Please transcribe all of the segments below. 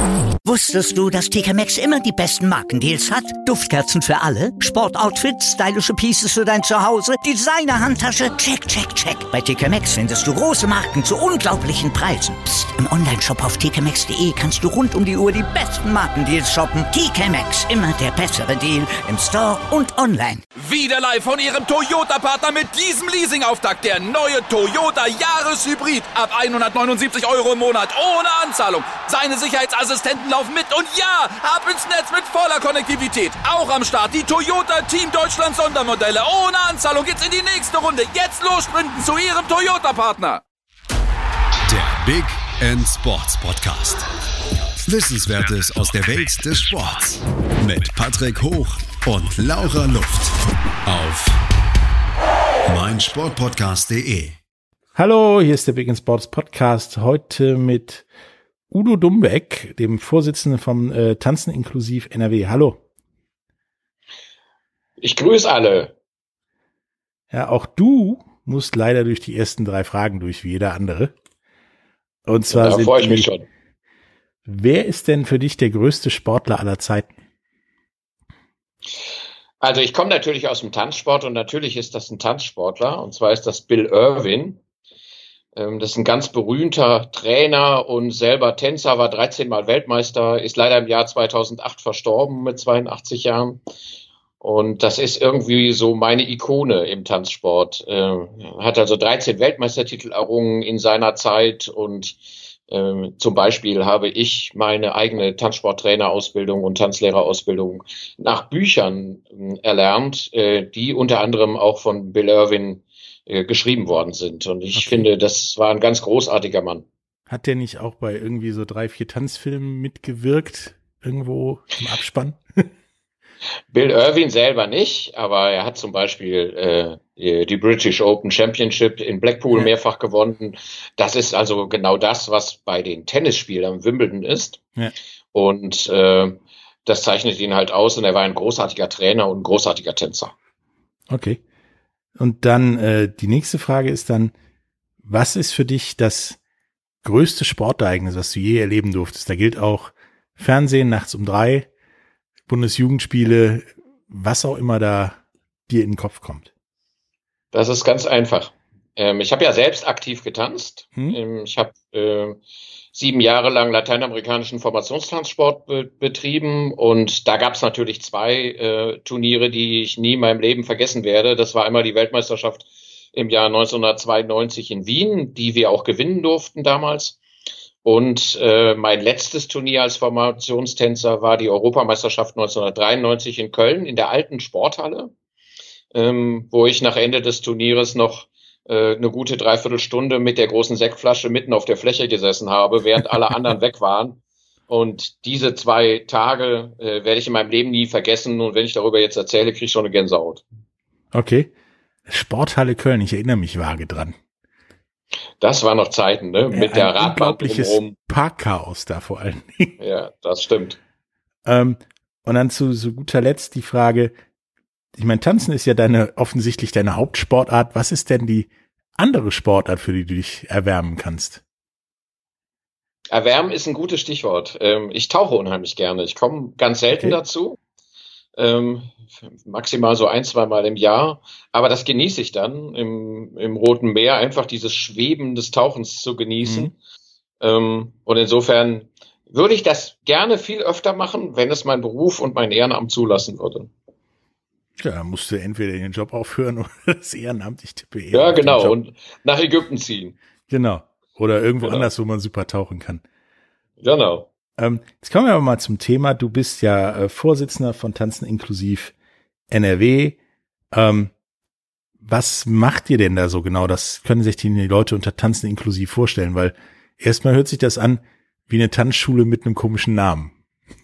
Wusstest du, dass TK Maxx immer die besten Markendeals hat? Duftkerzen für alle, Sportoutfits, stylische Pieces für dein Zuhause, Designer-Handtasche, check, check, check. Bei TK Maxx findest du große Marken zu unglaublichen Preisen. Psst. Im Onlineshop auf tkmaxx.de kannst du rund um die Uhr die besten Markendeals shoppen. TK Maxx, immer der bessere Deal im Store und online. Wieder live von Ihrem Toyota-Partner mit diesem Leasing-Auftakt. Der neue Toyota Jahreshybrid. Ab 179 € im Monat. Ohne Anzahlung. Seine Sicherheitsassistenten laufen mit. Und ja, ab ins Netz mit voller Konnektivität. Auch am Start die Toyota Team Deutschland Sondermodelle. Ohne Anzahlung geht's in die nächste Runde. Jetzt los sprinten zu Ihrem Toyota-Partner. Der Big End Sports Podcast. Wissenswertes aus der Welt des Sports. Mit Patrick Hoch und Laura Luft. Auf meinsportpodcast.de. Hallo, hier ist der Big End Sports Podcast. Heute mit Udo Dumbeck, dem Vorsitzenden vom Tanzen inklusiv NRW. Hallo. Ich grüße alle. Ja, auch du musst leider durch die ersten 3 Fragen durch, wie jeder andere. Und zwar da freue ich mich schon. Wer ist denn für dich der größte Sportler aller Zeiten? Also ich komme natürlich aus dem Tanzsport und natürlich ist das ein Tanzsportler. Und zwar ist das Bill Irwin. Das ist ein ganz berühmter Trainer und selber Tänzer, war 13-mal Weltmeister, ist leider im Jahr 2008 verstorben mit 82 Jahren. Und das ist irgendwie so meine Ikone im Tanzsport. Hat also 13 Weltmeistertitel errungen in seiner Zeit und zum Beispiel habe ich meine eigene Tanzsporttrainerausbildung und Tanzlehrerausbildung nach Büchern erlernt, die unter anderem auch von Bill Irwin geschrieben worden sind. Und ich finde, das war ein ganz großartiger Mann. Hat der nicht auch bei irgendwie so 3, 4 Tanzfilmen mitgewirkt? Irgendwo im Abspann? Bill Irwin selber nicht, aber er hat zum Beispiel die British Open Championship in Blackpool mehrfach gewonnen. Das ist also genau das, was bei den Tennisspielern Wimbledon ist. Ja. Und das zeichnet ihn halt aus und er war ein großartiger Trainer und ein großartiger Tänzer. Okay. Und dann die nächste Frage ist dann, was ist für dich das größte Sportereignis, was du je erleben durftest? Da gilt auch Fernsehen nachts um 3, Bundesjugendspiele, was auch immer da dir in den Kopf kommt. Das ist ganz einfach. Ich habe ja selbst aktiv getanzt. Ich habe 7 Jahre lang lateinamerikanischen Formationstanzsport betrieben und da gab es natürlich 2 Turniere, die ich nie in meinem Leben vergessen werde. Das war einmal die Weltmeisterschaft im Jahr 1992 in Wien, die wir auch gewinnen durften damals. Und mein letztes Turnier als Formationstänzer war die Europameisterschaft 1993 in Köln in der alten Sporthalle, wo ich nach Ende des Turnieres noch eine gute Dreiviertelstunde mit der großen Sektflasche mitten auf der Fläche gesessen habe, während alle anderen weg waren. Und diese 2 Tage werde ich in meinem Leben nie vergessen. Und wenn ich darüber jetzt erzähle, kriege ich schon eine Gänsehaut. Okay. Sporthalle Köln, ich erinnere mich vage dran. Das waren noch Zeiten, ne? Mit der Radbahn unglaubliches drumherum. Parkchaos da vor allen Dingen. Ja, das stimmt. Und dann zu guter Letzt die Frage, ich meine, Tanzen ist ja offensichtlich deine Hauptsportart. Was ist denn die andere Sportart, für die du dich erwärmen kannst? Erwärmen ist ein gutes Stichwort. Ich tauche unheimlich gerne. Ich komme ganz selten dazu. Maximal so 1-2 Mal im Jahr. Aber das genieße ich dann im Roten Meer, einfach dieses Schweben des Tauchens zu genießen. Und insofern würde ich das gerne viel öfter machen, wenn es mein Beruf und mein Ehrenamt zulassen würde. Ja, musst du entweder den Job aufhören oder das Ehrenamt, ich tippe eher. Ja, genau, und nach Ägypten ziehen. Genau. Oder irgendwo anders, wo man super tauchen kann. Genau. Jetzt kommen wir aber mal zum Thema. Du bist ja Vorsitzender von Tanzen inklusiv NRW. Was macht ihr denn da so genau? Das können sich die Leute unter Tanzen inklusiv vorstellen, weil erstmal hört sich das an wie eine Tanzschule mit einem komischen Namen.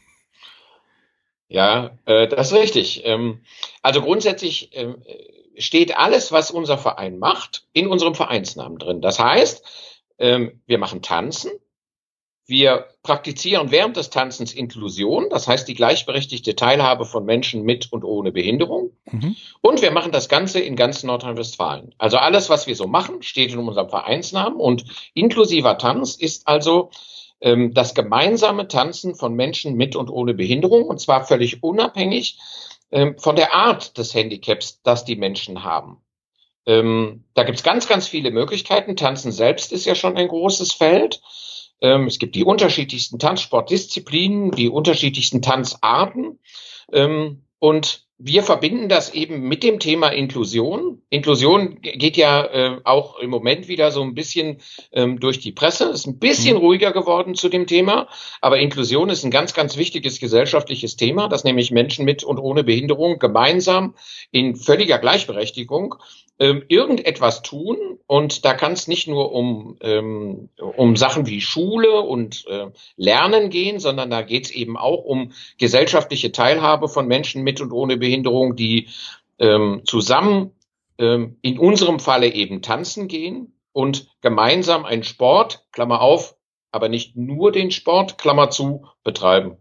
Ja, das ist richtig. Also grundsätzlich steht alles, was unser Verein macht, in unserem Vereinsnamen drin. Das heißt, wir machen Tanzen, wir praktizieren während des Tanzens Inklusion, das heißt die gleichberechtigte Teilhabe von Menschen mit und ohne Behinderung. Und wir machen das Ganze in ganz Nordrhein-Westfalen. Also alles, was wir so machen, steht in unserem Vereinsnamen und inklusiver Tanz ist also das gemeinsame Tanzen von Menschen mit und ohne Behinderung, und zwar völlig unabhängig von der Art des Handicaps, das die Menschen haben. Da gibt's ganz, ganz viele Möglichkeiten. Tanzen selbst ist ja schon ein großes Feld. Es gibt die unterschiedlichsten Tanzsportdisziplinen, die unterschiedlichsten Tanzarten. Und wir verbinden das eben mit dem Thema Inklusion. Inklusion geht ja auch im Moment wieder so ein bisschen durch die Presse, ist ein bisschen ruhiger geworden zu dem Thema. Aber Inklusion ist ein ganz, ganz wichtiges gesellschaftliches Thema, dass nämlich Menschen mit und ohne Behinderung gemeinsam in völliger Gleichberechtigung irgendetwas tun. Und da kann es nicht nur um Sachen wie Schule und Lernen gehen, sondern da geht es eben auch um gesellschaftliche Teilhabe von Menschen mit und ohne Behinderung, die zusammen in unserem Falle eben tanzen gehen und gemeinsam einen Sport, Klammer auf, aber nicht nur den Sport, Klammer zu, betreiben.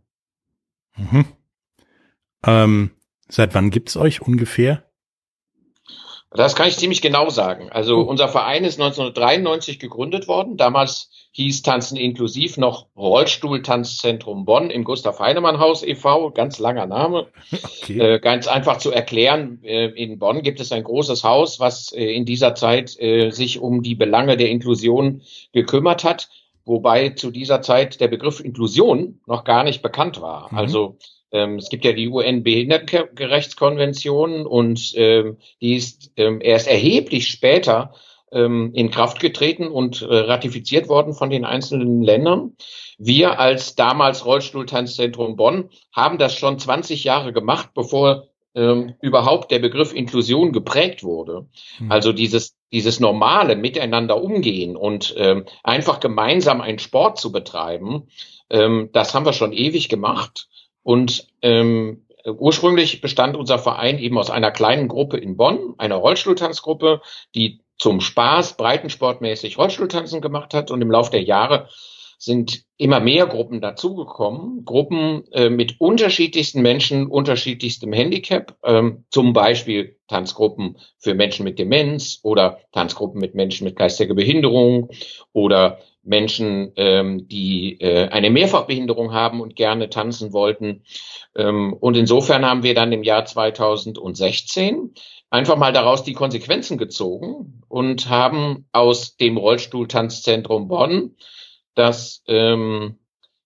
Seit wann gibt's euch ungefähr? Das kann ich ziemlich genau sagen. Also unser Verein ist 1993 gegründet worden. Damals hieß Tanzen inklusiv noch Rollstuhltanzzentrum Bonn im Gustav-Heinemann-Haus e.V., ganz langer Name. Okay. Ganz einfach zu erklären, in Bonn gibt es ein großes Haus, was in dieser Zeit sich um die Belange der Inklusion gekümmert hat, wobei zu dieser Zeit der Begriff Inklusion noch gar nicht bekannt war. Also es gibt ja die UN-Behindertenrechtskonvention und die ist erst erheblich später in Kraft getreten und ratifiziert worden von den einzelnen Ländern. Wir als damals Rollstuhltanzzentrum Bonn haben das schon 20 Jahre gemacht, bevor überhaupt der Begriff Inklusion geprägt wurde. Also dieses normale Miteinander umgehen und einfach gemeinsam einen Sport zu betreiben, das haben wir schon ewig gemacht. Und ursprünglich bestand unser Verein eben aus einer kleinen Gruppe in Bonn, einer Rollstuhltanzgruppe, die zum Spaß breitensportmäßig Rollstuhltanzen gemacht hat. Und im Laufe der Jahre sind immer mehr Gruppen dazugekommen, Gruppen mit unterschiedlichsten Menschen, unterschiedlichstem Handicap, zum Beispiel Tanzgruppen für Menschen mit Demenz oder Tanzgruppen mit Menschen mit geistiger Behinderung oder Menschen, die eine Mehrfachbehinderung haben und gerne tanzen wollten. Und insofern haben wir dann im Jahr 2016 einfach mal daraus die Konsequenzen gezogen und haben aus dem Rollstuhltanzzentrum Bonn das Tanzen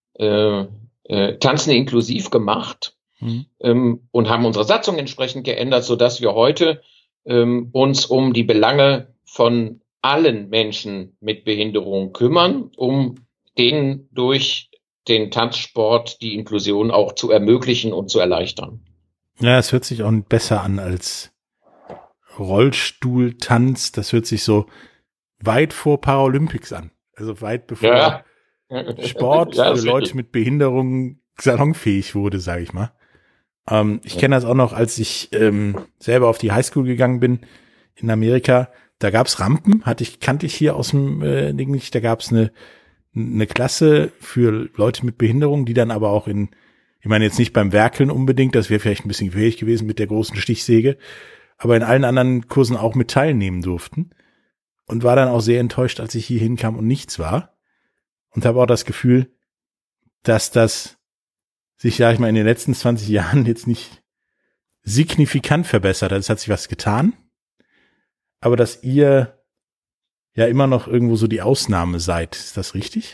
inklusiv gemacht und haben unsere Satzung entsprechend geändert, sodass wir heute uns um die Belange von allen Menschen mit Behinderung kümmern, um denen durch den Tanzsport die Inklusion auch zu ermöglichen und zu erleichtern. Ja, es hört sich auch besser an als Rollstuhltanz. Das hört sich so weit vor Paralympics an. Also weit bevor Sport für Leute mit Behinderung salonfähig wurde, sage ich mal. Ich kenne das auch noch, als ich selber auf die Highschool gegangen bin in Amerika. Da gab's Rampen, kannte ich hier aus dem Ding nicht. Da gab's eine Klasse für Leute mit Behinderung, die dann aber auch ich meine jetzt nicht beim Werkeln unbedingt, das wäre vielleicht ein bisschen gefährlich gewesen mit der großen Stichsäge, aber in allen anderen Kursen auch mit teilnehmen durften. Und war dann auch sehr enttäuscht, als ich hier hinkam und nichts war. Und habe auch das Gefühl, dass das sich, sag ich mal, in den letzten 20 Jahren jetzt nicht signifikant verbessert hat. Es hat sich was getan. Aber dass ihr ja immer noch irgendwo so die Ausnahme seid. Ist das richtig?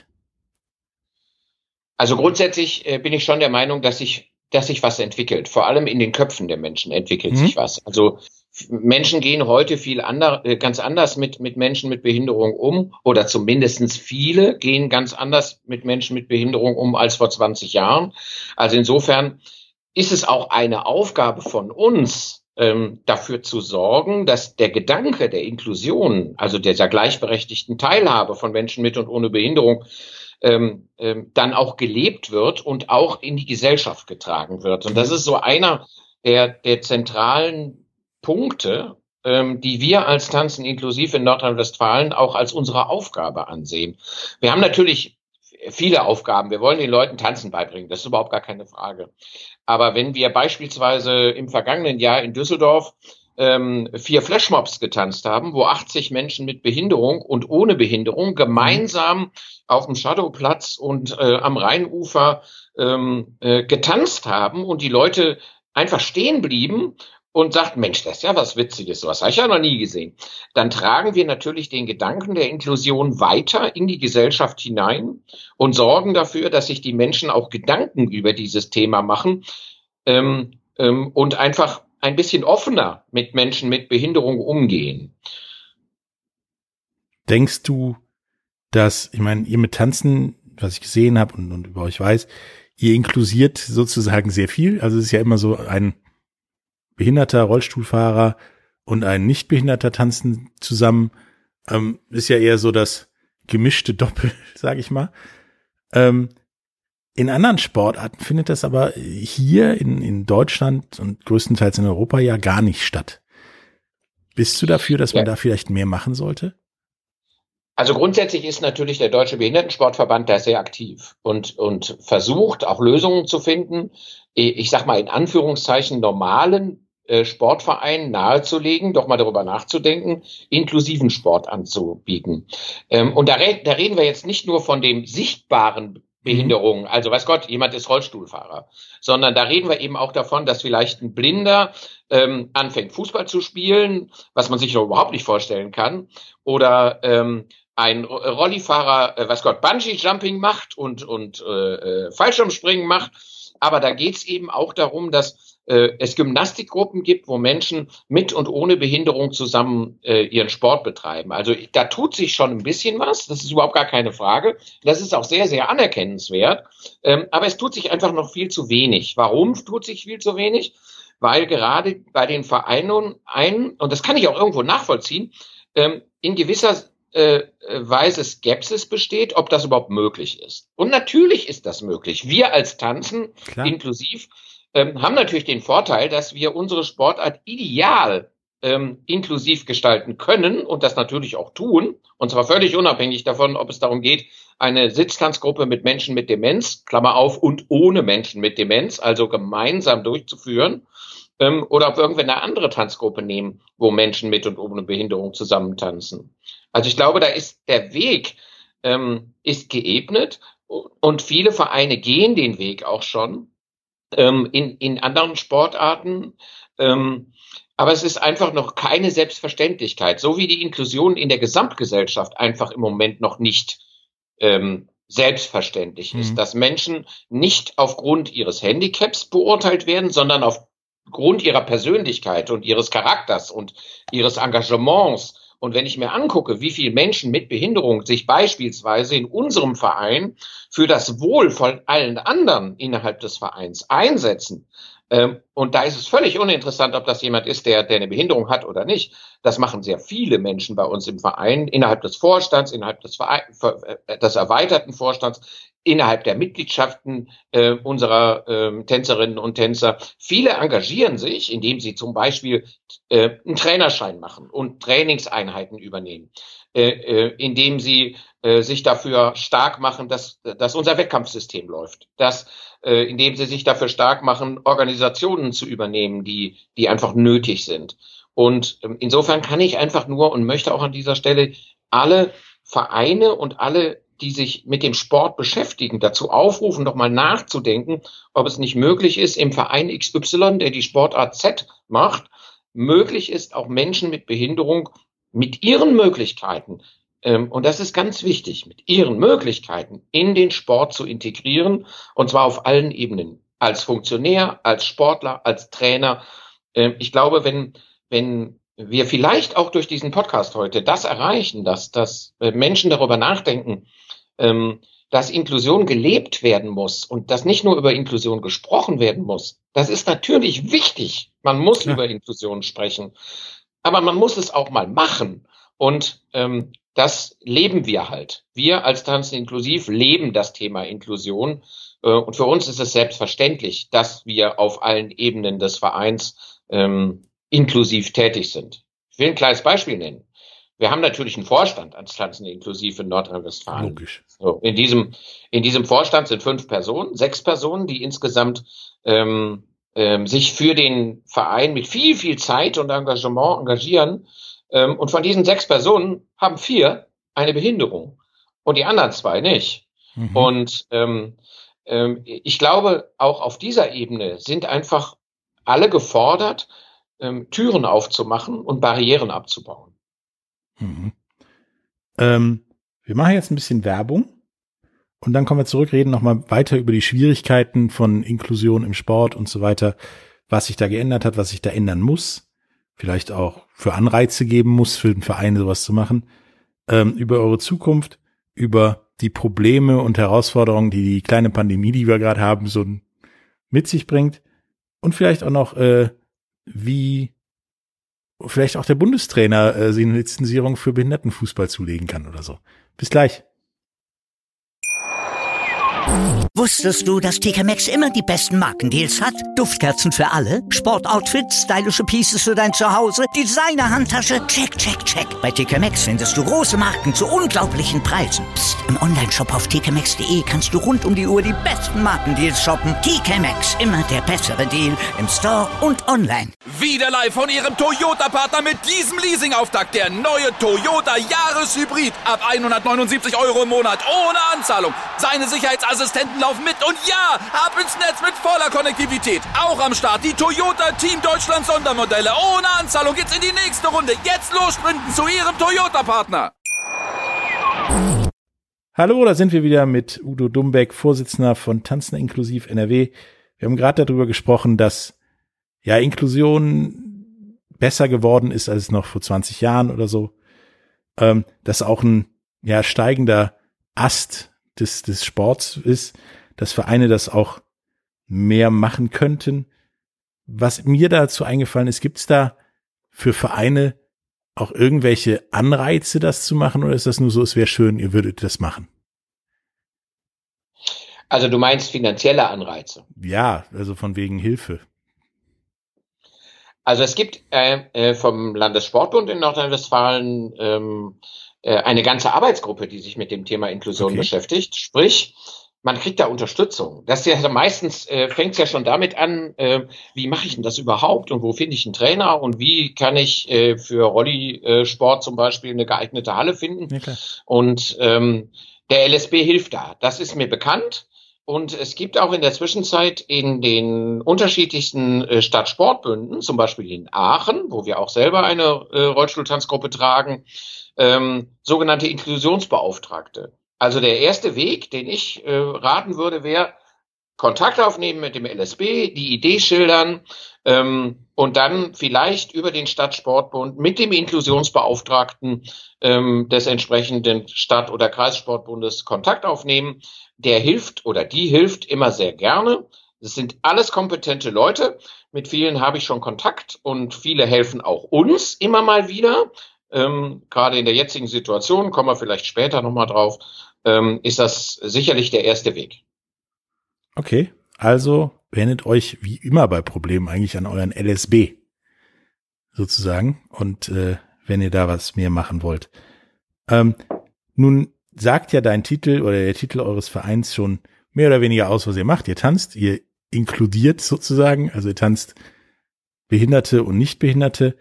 Also grundsätzlich bin ich schon der Meinung, dass sich was entwickelt. Vor allem in den Köpfen der Menschen entwickelt sich was. Also Menschen gehen heute ganz anders mit Menschen mit Behinderung um, oder zumindestens viele gehen ganz anders mit Menschen mit Behinderung um als vor 20 Jahren. Also insofern ist es auch eine Aufgabe von uns, dafür zu sorgen, dass der Gedanke der Inklusion, also dieser gleichberechtigten Teilhabe von Menschen mit und ohne Behinderung, dann auch gelebt wird und auch in die Gesellschaft getragen wird. Und das ist so einer der zentralen Punkte, die wir als Tanzen inklusiv in Nordrhein-Westfalen auch als unsere Aufgabe ansehen. Wir haben natürlich viele Aufgaben. Wir wollen den Leuten Tanzen beibringen. Das ist überhaupt gar keine Frage. Aber wenn wir beispielsweise im vergangenen Jahr in Düsseldorf 4 Flashmobs getanzt haben, wo 80 Menschen mit Behinderung und ohne Behinderung gemeinsam auf dem Shadowplatz und am Rheinufer getanzt haben und die Leute einfach stehen blieben und sagten, Mensch, das ist ja was Witziges, sowas habe ich ja noch nie gesehen. Dann tragen wir natürlich den Gedanken der Inklusion weiter in die Gesellschaft hinein und sorgen dafür, dass sich die Menschen auch Gedanken über dieses Thema machen und einfach ein bisschen offener mit Menschen mit Behinderung umgehen. Denkst du, dass, ich meine, ihr mit Tanzen, was ich gesehen habe und über euch weiß, ihr inklusiert sozusagen sehr viel. Also es ist ja immer so, ein behinderter Rollstuhlfahrer und ein Nichtbehinderter tanzen zusammen. Ist ja eher so das gemischte Doppel, sage ich mal. In anderen Sportarten findet das aber hier in Deutschland und größtenteils in Europa ja gar nicht statt. Bist du dafür, dass man da vielleicht mehr machen sollte? Also grundsätzlich ist natürlich der Deutsche Behindertensportverband da sehr aktiv und versucht auch Lösungen zu finden, ich sag mal in Anführungszeichen normalen Sportvereinen nahezulegen, doch mal darüber nachzudenken, inklusiven Sport anzubieten. Und da reden wir jetzt nicht nur von dem sichtbaren Behinderungen, also weiß Gott, jemand ist Rollstuhlfahrer, sondern da reden wir eben auch davon, dass vielleicht ein Blinder anfängt Fußball zu spielen, was man sich noch überhaupt nicht vorstellen kann, oder ein Rollifahrer, weiß Gott, Bungee-Jumping macht und Fallschirmspringen macht, aber da geht's eben auch darum, dass es Gymnastikgruppen gibt, wo Menschen mit und ohne Behinderung zusammen ihren Sport betreiben. Also da tut sich schon ein bisschen was, das ist überhaupt gar keine Frage. Das ist auch sehr, sehr anerkennenswert, aber es tut sich einfach noch viel zu wenig. Warum tut sich viel zu wenig? Weil gerade bei den Vereinen und das kann ich auch irgendwo nachvollziehen, in gewisser Weise Skepsis besteht, ob das überhaupt möglich ist. Und natürlich ist das möglich. Wir als Tanzen, klar, inklusiv, haben natürlich den Vorteil, dass wir unsere Sportart ideal inklusiv gestalten können und das natürlich auch tun, und zwar völlig unabhängig davon, ob es darum geht, eine Sitztanzgruppe mit Menschen mit Demenz, Klammer auf, und ohne Menschen mit Demenz, also gemeinsam durchzuführen, oder ob wir irgendwie eine andere Tanzgruppe nehmen, wo Menschen mit und ohne Behinderung zusammen tanzen. Also ich glaube, da ist der Weg ist geebnet und viele Vereine gehen den Weg auch schon in anderen Sportarten. Aber es ist einfach noch keine Selbstverständlichkeit, so wie die Inklusion in der Gesamtgesellschaft einfach im Moment noch nicht selbstverständlich ist, dass Menschen nicht aufgrund ihres Handicaps beurteilt werden, sondern aufgrund ihrer Persönlichkeit und ihres Charakters und ihres Engagements. Und wenn ich mir angucke, wie viele Menschen mit Behinderung sich beispielsweise in unserem Verein für das Wohl von allen anderen innerhalb des Vereins einsetzen, und da ist es völlig uninteressant, ob das jemand ist, der eine Behinderung hat oder nicht. Das machen sehr viele Menschen bei uns im Verein, innerhalb des Vorstands, innerhalb des erweiterten Vorstands, innerhalb der Mitgliedschaften unserer Tänzerinnen und Tänzer. Viele engagieren sich, indem sie zum Beispiel einen Trainerschein machen und Trainingseinheiten übernehmen, indem sie sich dafür stark machen, dass unser Wettkampfsystem läuft, indem sie sich dafür stark machen, Organisationen zu übernehmen, die einfach nötig sind. Und insofern kann ich einfach nur und möchte auch an dieser Stelle alle Vereine und alle, die sich mit dem Sport beschäftigen, dazu aufrufen, doch mal nachzudenken, ob es nicht möglich ist, im Verein XY, der die Sportart Z macht, möglich ist, auch Menschen mit Behinderung mit ihren Möglichkeiten, und das ist ganz wichtig, mit ihren Möglichkeiten in den Sport zu integrieren, und zwar auf allen Ebenen, als Funktionär, als Sportler, als Trainer. Ich glaube, wenn wir vielleicht auch durch diesen Podcast heute das erreichen, dass Menschen darüber nachdenken, dass Inklusion gelebt werden muss und dass nicht nur über Inklusion gesprochen werden muss. Das ist natürlich wichtig. Man muss über Inklusion sprechen, aber man muss es auch mal machen. Und das leben wir halt. Wir als Tanzen inklusiv leben das Thema Inklusion. Und für uns ist es selbstverständlich, dass wir auf allen Ebenen des Vereins inklusiv tätig sind. Ich will ein kleines Beispiel nennen. Wir haben natürlich einen Vorstand als Tanzen inklusiv in Nordrhein-Westfalen. Logisch. So, in diesem Vorstand sind 6 Personen, die insgesamt sich für den Verein mit viel, viel Zeit und Engagement engagieren. Und von diesen 6 Personen haben 4 eine Behinderung und die anderen 2 nicht. Mhm. Und ich glaube, auch auf dieser Ebene sind einfach alle gefordert, Türen aufzumachen und Barrieren abzubauen. Mhm. Wir machen jetzt ein bisschen Werbung und dann kommen wir zurück, reden nochmal weiter über die Schwierigkeiten von Inklusion im Sport und so weiter, was sich da geändert hat, was sich da ändern muss, vielleicht auch für Anreize geben muss, für den Verein sowas zu machen, über eure Zukunft, über die Probleme und Herausforderungen, die die kleine Pandemie, die wir gerade haben, so mit sich bringt und vielleicht auch noch, wie vielleicht auch der Bundestrainer sie eine Lizenzierung für Behindertenfußball zulegen kann oder so. Bis gleich. Wusstest du, dass TK Maxx immer die besten Markendeals hat? Duftkerzen für alle, Sportoutfits, stylische Pieces für dein Zuhause, Designer-Handtasche, check, check, check. Bei TK Maxx findest du große Marken zu unglaublichen Preisen. Psst. Im Onlineshop auf tkmaxx.de kannst du rund um die Uhr die besten Markendeals shoppen. TK Maxx, immer der bessere Deal im Store und online. Wieder live von Ihrem Toyota-Partner mit diesem Leasing-Auftakt. Der neue Toyota Jahreshybrid. Ab 179 € im Monat ohne Anzahlung. Seine Sicherheitsassistenten laufen mit und ja, ab ins Netz mit voller Konnektivität. Auch am Start die Toyota Team Deutschland Sondermodelle. Ohne Anzahlung geht's in die nächste Runde. Jetzt los sprinten zu Ihrem Toyota-Partner. Hallo, da sind wir wieder mit Udo Dumbeck, Vorsitzender von Tanzen inklusiv NRW. Wir haben gerade darüber gesprochen, dass ja Inklusion besser geworden ist als noch vor 20 Jahren oder so. Dass auch ein steigender Ast des Sports ist, dass Vereine das auch mehr machen könnten. Was mir dazu eingefallen ist, gibt's da für Vereine auch irgendwelche Anreize, das zu machen, oder ist das nur so, es wäre schön, ihr würdet das machen? Also du meinst finanzielle Anreize? Ja, also von wegen Hilfe. Also es gibt vom Landessportbund in Nordrhein-Westfalen eine ganze Arbeitsgruppe, die sich mit dem Thema Inklusion beschäftigt. Sprich, man kriegt da Unterstützung. Das ist ja meistens fängt es ja schon damit an, wie mache ich denn das überhaupt und wo finde ich einen Trainer und wie kann ich für Rolli-Sport zum Beispiel eine geeignete Halle finden. Okay. Und der LSB hilft da. Das ist mir bekannt. Und es gibt auch in der Zwischenzeit in den unterschiedlichsten Stadtsportbünden, zum Beispiel in Aachen, wo wir auch selber eine Rollstuhltanzgruppe tragen, sogenannte Inklusionsbeauftragte. Also der erste Weg, den ich raten würde, wäre Kontakt aufnehmen mit dem LSB, die Idee schildern und dann vielleicht über den Stadtsportbund mit dem Inklusionsbeauftragten des entsprechenden Stadt- oder Kreissportbundes Kontakt aufnehmen. Der hilft oder die hilft immer sehr gerne. Das sind alles kompetente Leute. Mit vielen habe ich schon Kontakt und viele helfen auch uns immer mal wieder. Gerade in der jetzigen Situation, kommen wir vielleicht später nochmal drauf, ist das sicherlich der erste Weg. Okay, also wendet euch wie immer bei Problemen eigentlich an euren LSB sozusagen und wenn ihr da was mehr machen wollt. Nun sagt ja dein Titel oder der Titel eures Vereins schon mehr oder weniger aus, was ihr macht. Ihr tanzt, ihr inkludiert sozusagen, also ihr tanzt Behinderte und Nichtbehinderte.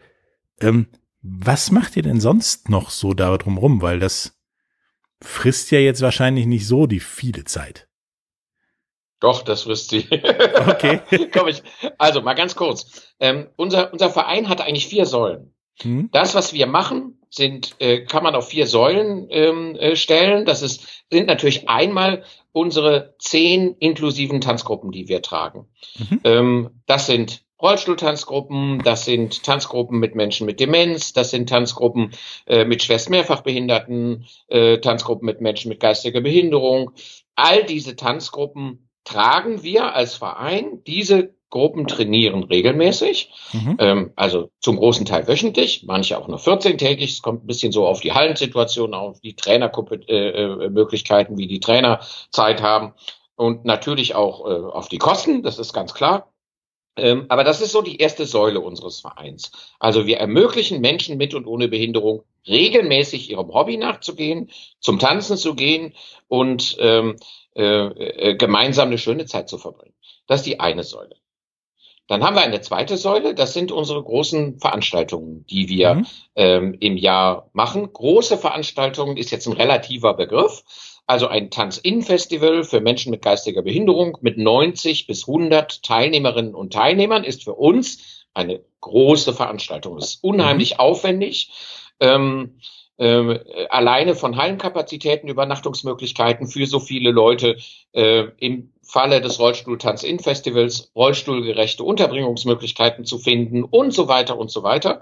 Was macht ihr denn sonst noch so da drumrum? Weil das frisst ja jetzt wahrscheinlich nicht so die viele Zeit. Doch, das frisst sie. Okay. Also mal ganz kurz. Unser Verein hat eigentlich 4 Säulen. Das, was wir machen, kann man auf 4 Säulen stellen. Sind natürlich einmal unsere 10 inklusiven Tanzgruppen, die wir tragen. Das sind Rollstuhltanzgruppen, das sind Tanzgruppen mit Menschen mit Demenz, das sind Tanzgruppen mit schwerst Mehrfachbehinderten, Tanzgruppen mit Menschen mit geistiger Behinderung. All diese Tanzgruppen tragen wir als Verein. Diese Gruppen trainieren regelmäßig, also zum großen Teil wöchentlich, manche auch nur 14-tägig. Es kommt ein bisschen so auf die Hallensituation, auf die Trainermöglichkeiten, wie die Trainer Zeit haben und natürlich auch auf die Kosten, das ist ganz klar. Aber das ist so die erste Säule unseres Vereins. Also wir ermöglichen Menschen mit und ohne Behinderung regelmäßig ihrem Hobby nachzugehen, zum Tanzen zu gehen und gemeinsam eine schöne Zeit zu verbringen. Das ist die eine Säule. Dann haben wir eine zweite Säule, das sind unsere großen Veranstaltungen, die wir im Jahr machen. Große Veranstaltungen ist jetzt ein relativer Begriff. Also ein Tanz-In-Festival für Menschen mit geistiger Behinderung mit 90 bis 100 Teilnehmerinnen und Teilnehmern ist für uns eine große Veranstaltung. Es ist unheimlich aufwendig. Alleine von Hallenkapazitäten, Übernachtungsmöglichkeiten für so viele Leute, im Falle des Rollstuhl-Tanz-In-Festivals rollstuhlgerechte Unterbringungsmöglichkeiten zu finden und so weiter und so weiter.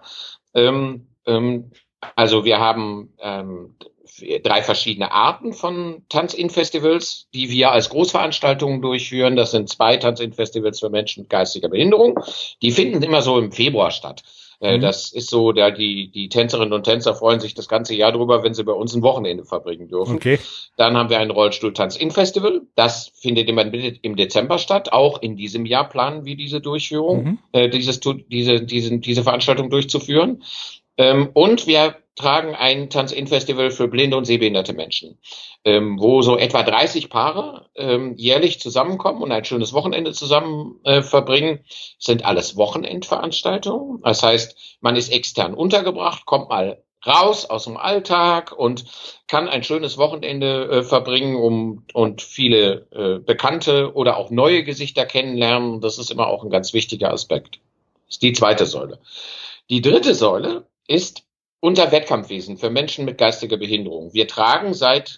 Also wir haben 3 verschiedene Arten von Tanz-In-Festivals, die wir als Großveranstaltungen durchführen. Das sind 2 Tanz-In-Festivals für Menschen mit geistiger Behinderung. Die finden immer so im Februar statt. Das ist so, die Tänzerinnen und Tänzer freuen sich das ganze Jahr drüber, wenn sie bei uns ein Wochenende verbringen dürfen. Okay. Dann haben wir ein Rollstuhl-Tanz-In-Festival. Das findet immer im Dezember statt. Auch in diesem Jahr planen wir diese Durchführung, diese Veranstaltung durchzuführen. Und wir tragen ein Tanz-In-Festival für blinde und sehbehinderte Menschen, wo so etwa 30 Paare jährlich zusammenkommen und ein schönes Wochenende zusammen verbringen. Das sind alles Wochenendveranstaltungen. Das heißt, man ist extern untergebracht, kommt mal raus aus dem Alltag und kann ein schönes Wochenende verbringen und viele bekannte oder auch neue Gesichter kennenlernen. Das ist immer auch ein ganz wichtiger Aspekt. Das ist die zweite Säule. Die dritte Säule ist unser Wettkampfwesen für Menschen mit geistiger Behinderung. Wir tragen seit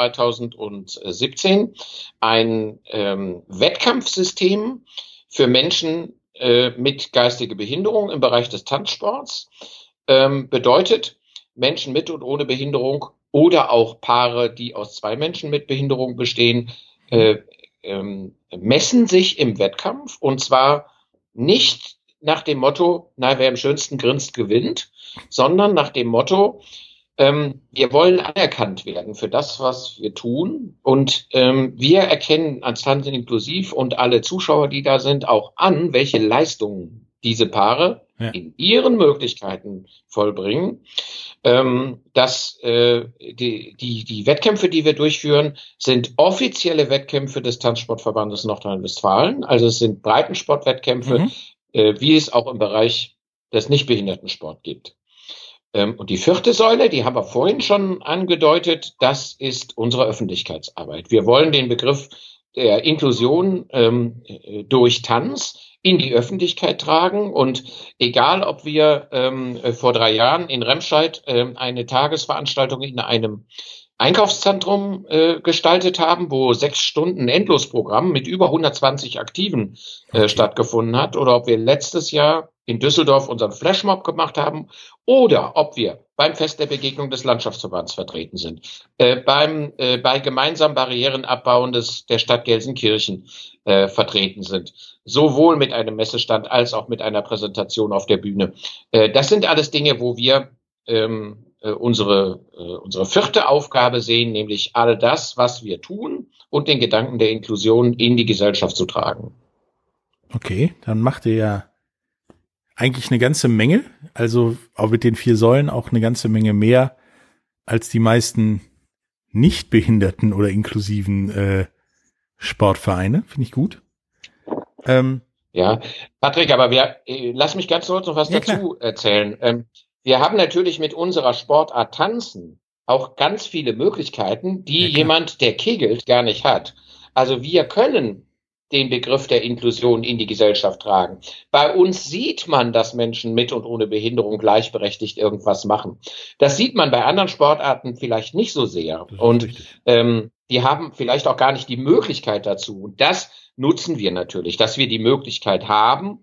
2017 ein Wettkampfsystem für Menschen mit geistiger Behinderung im Bereich des Tanzsports. Bedeutet, Menschen mit und ohne Behinderung oder auch Paare, die aus 2 Menschen mit Behinderung bestehen, messen sich im Wettkampf, und zwar nicht nach dem Motto, wer am schönsten grinst, gewinnt, sondern nach dem Motto, wir wollen anerkannt werden für das, was wir tun. Und wir erkennen als Tanz inklusiv und alle Zuschauer, die da sind, auch an, welche Leistungen diese Paare in ihren Möglichkeiten vollbringen. Dass die Wettkämpfe, die wir durchführen, sind offizielle Wettkämpfe des Tanzsportverbandes Nordrhein-Westfalen. Also es sind Breitensportwettkämpfe, wie es auch im Bereich des Nichtbehindertensport gibt. Und die vierte Säule, die haben wir vorhin schon angedeutet, das ist unsere Öffentlichkeitsarbeit. Wir wollen den Begriff der Inklusion durch Tanz in die Öffentlichkeit tragen. Und egal, ob wir vor 3 Jahren in Remscheid eine Tagesveranstaltung in einem Einkaufszentrum gestaltet haben, wo 6 Stunden Endlosprogramm mit über 120 Aktiven stattgefunden hat, oder ob wir letztes Jahr in Düsseldorf unseren Flashmob gemacht haben, oder ob wir beim Fest der Begegnung des Landschaftsverbands vertreten sind, bei gemeinsamen Barrierenabbauen der Stadt Gelsenkirchen vertreten sind, sowohl mit einem Messestand als auch mit einer Präsentation auf der Bühne. Das sind alles Dinge, wo wir unsere vierte Aufgabe sehen, nämlich all das, was wir tun und den Gedanken der Inklusion in die Gesellschaft zu tragen. Okay, dann macht ihr ja eigentlich eine ganze Menge, also auch mit den 4 Säulen auch eine ganze Menge mehr als die meisten nicht behinderten oder inklusiven Sportvereine. Finde ich gut. Ja, Patrick, aber lass mich ganz kurz noch was dazu erzählen. Wir haben natürlich mit unserer Sportart Tanzen auch ganz viele Möglichkeiten, die jemand, der kegelt, gar nicht hat. Also wir können den Begriff der Inklusion in die Gesellschaft tragen. Bei uns sieht man, dass Menschen mit und ohne Behinderung gleichberechtigt irgendwas machen. Das sieht man bei anderen Sportarten vielleicht nicht so sehr. Und die haben vielleicht auch gar nicht die Möglichkeit dazu. Und das nutzen wir natürlich, dass wir die Möglichkeit haben,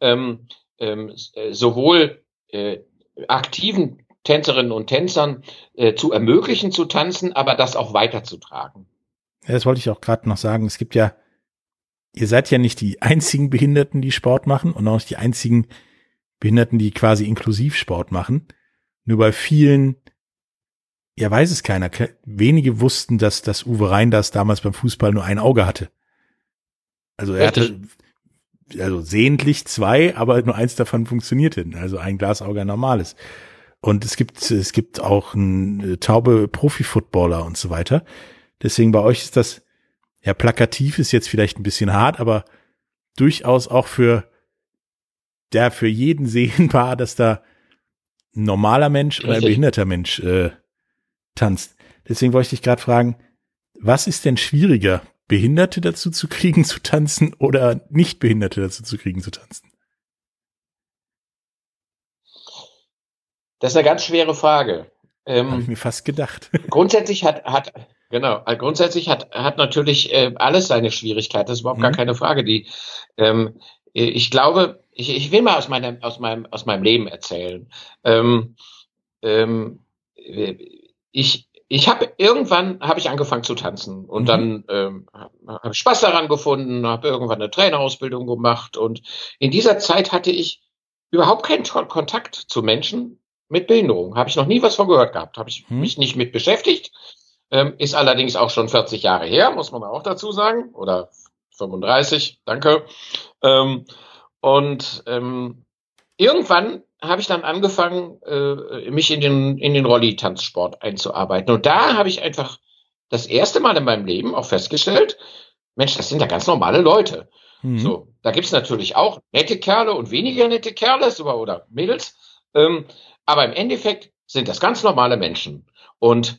sowohl aktiven Tänzerinnen und Tänzern zu ermöglichen zu tanzen, aber das auch weiterzutragen. Ja, das wollte ich auch gerade noch sagen. Es gibt ja, ihr seid ja nicht die einzigen Behinderten, die Sport machen, und auch nicht die einzigen Behinderten, die quasi inklusiv Sport machen. Nur bei vielen, ja, weiß es keiner. Wenige wussten, dass Uwe Reinders damals beim Fußball nur ein Auge hatte. Also er hatte sehentlich 2, aber nur eins davon funktionierte. Also ein Glasauge, ein normales. Und es gibt auch einen taube Profi-Footballer und so weiter. Deswegen bei euch ist das, ja, plakativ ist jetzt vielleicht ein bisschen hart, aber durchaus auch für da für jeden sehbar, dass da ein normaler Mensch oder ein behinderter Mensch tanzt. Deswegen wollte ich dich gerade fragen, was ist denn schwieriger, Behinderte dazu zu kriegen zu tanzen oder Nicht-Behinderte dazu zu kriegen zu tanzen? Das ist eine ganz schwere Frage. Habe ich mir fast gedacht. Grundsätzlich hat natürlich alles seine Schwierigkeit. Das ist überhaupt gar keine Frage. Ich glaube, ich will mal aus meinem Leben erzählen. Irgendwann habe ich angefangen zu tanzen und dann habe ich Spaß daran gefunden, habe irgendwann eine Trainerausbildung gemacht und in dieser Zeit hatte ich überhaupt keinen Kontakt zu Menschen mit Behinderung. Habe ich noch nie was von gehört gehabt, habe ich mich nicht mit beschäftigt. Ist allerdings auch schon 40 Jahre her, muss man auch dazu sagen, oder 35, danke. Irgendwann habe ich dann angefangen, mich in den Rolli-Tanzsport einzuarbeiten. Und da habe ich einfach das erste Mal in meinem Leben auch festgestellt, Mensch, das sind ja ganz normale Leute. So, da gibt's natürlich auch nette Kerle und weniger nette Kerle oder Mädels. Aber im Endeffekt sind das ganz normale Menschen. Und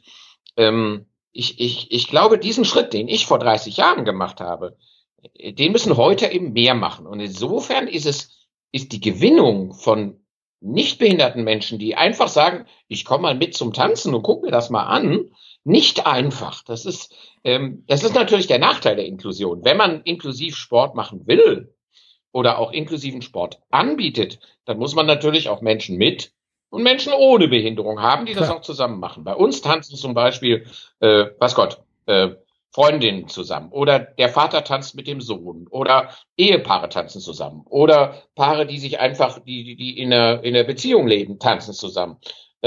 ich glaube, diesen Schritt, den ich vor 30 Jahren gemacht habe, den müssen heute eben mehr machen. Und insofern ist die Gewinnung von nicht behinderten Menschen, die einfach sagen, ich komme mal mit zum Tanzen und gucke mir das mal an, nicht einfach. Das ist natürlich der Nachteil der Inklusion. Wenn man inklusiv Sport machen will oder auch inklusiven Sport anbietet, dann muss man natürlich auch Menschen mit und Menschen ohne Behinderung haben, die das auch zusammen machen. Bei uns tanzen zum Beispiel, Freundinnen zusammen oder der Vater tanzt mit dem Sohn oder Ehepaare tanzen zusammen oder Paare, die sich einfach, die in einer Beziehung leben, tanzen zusammen.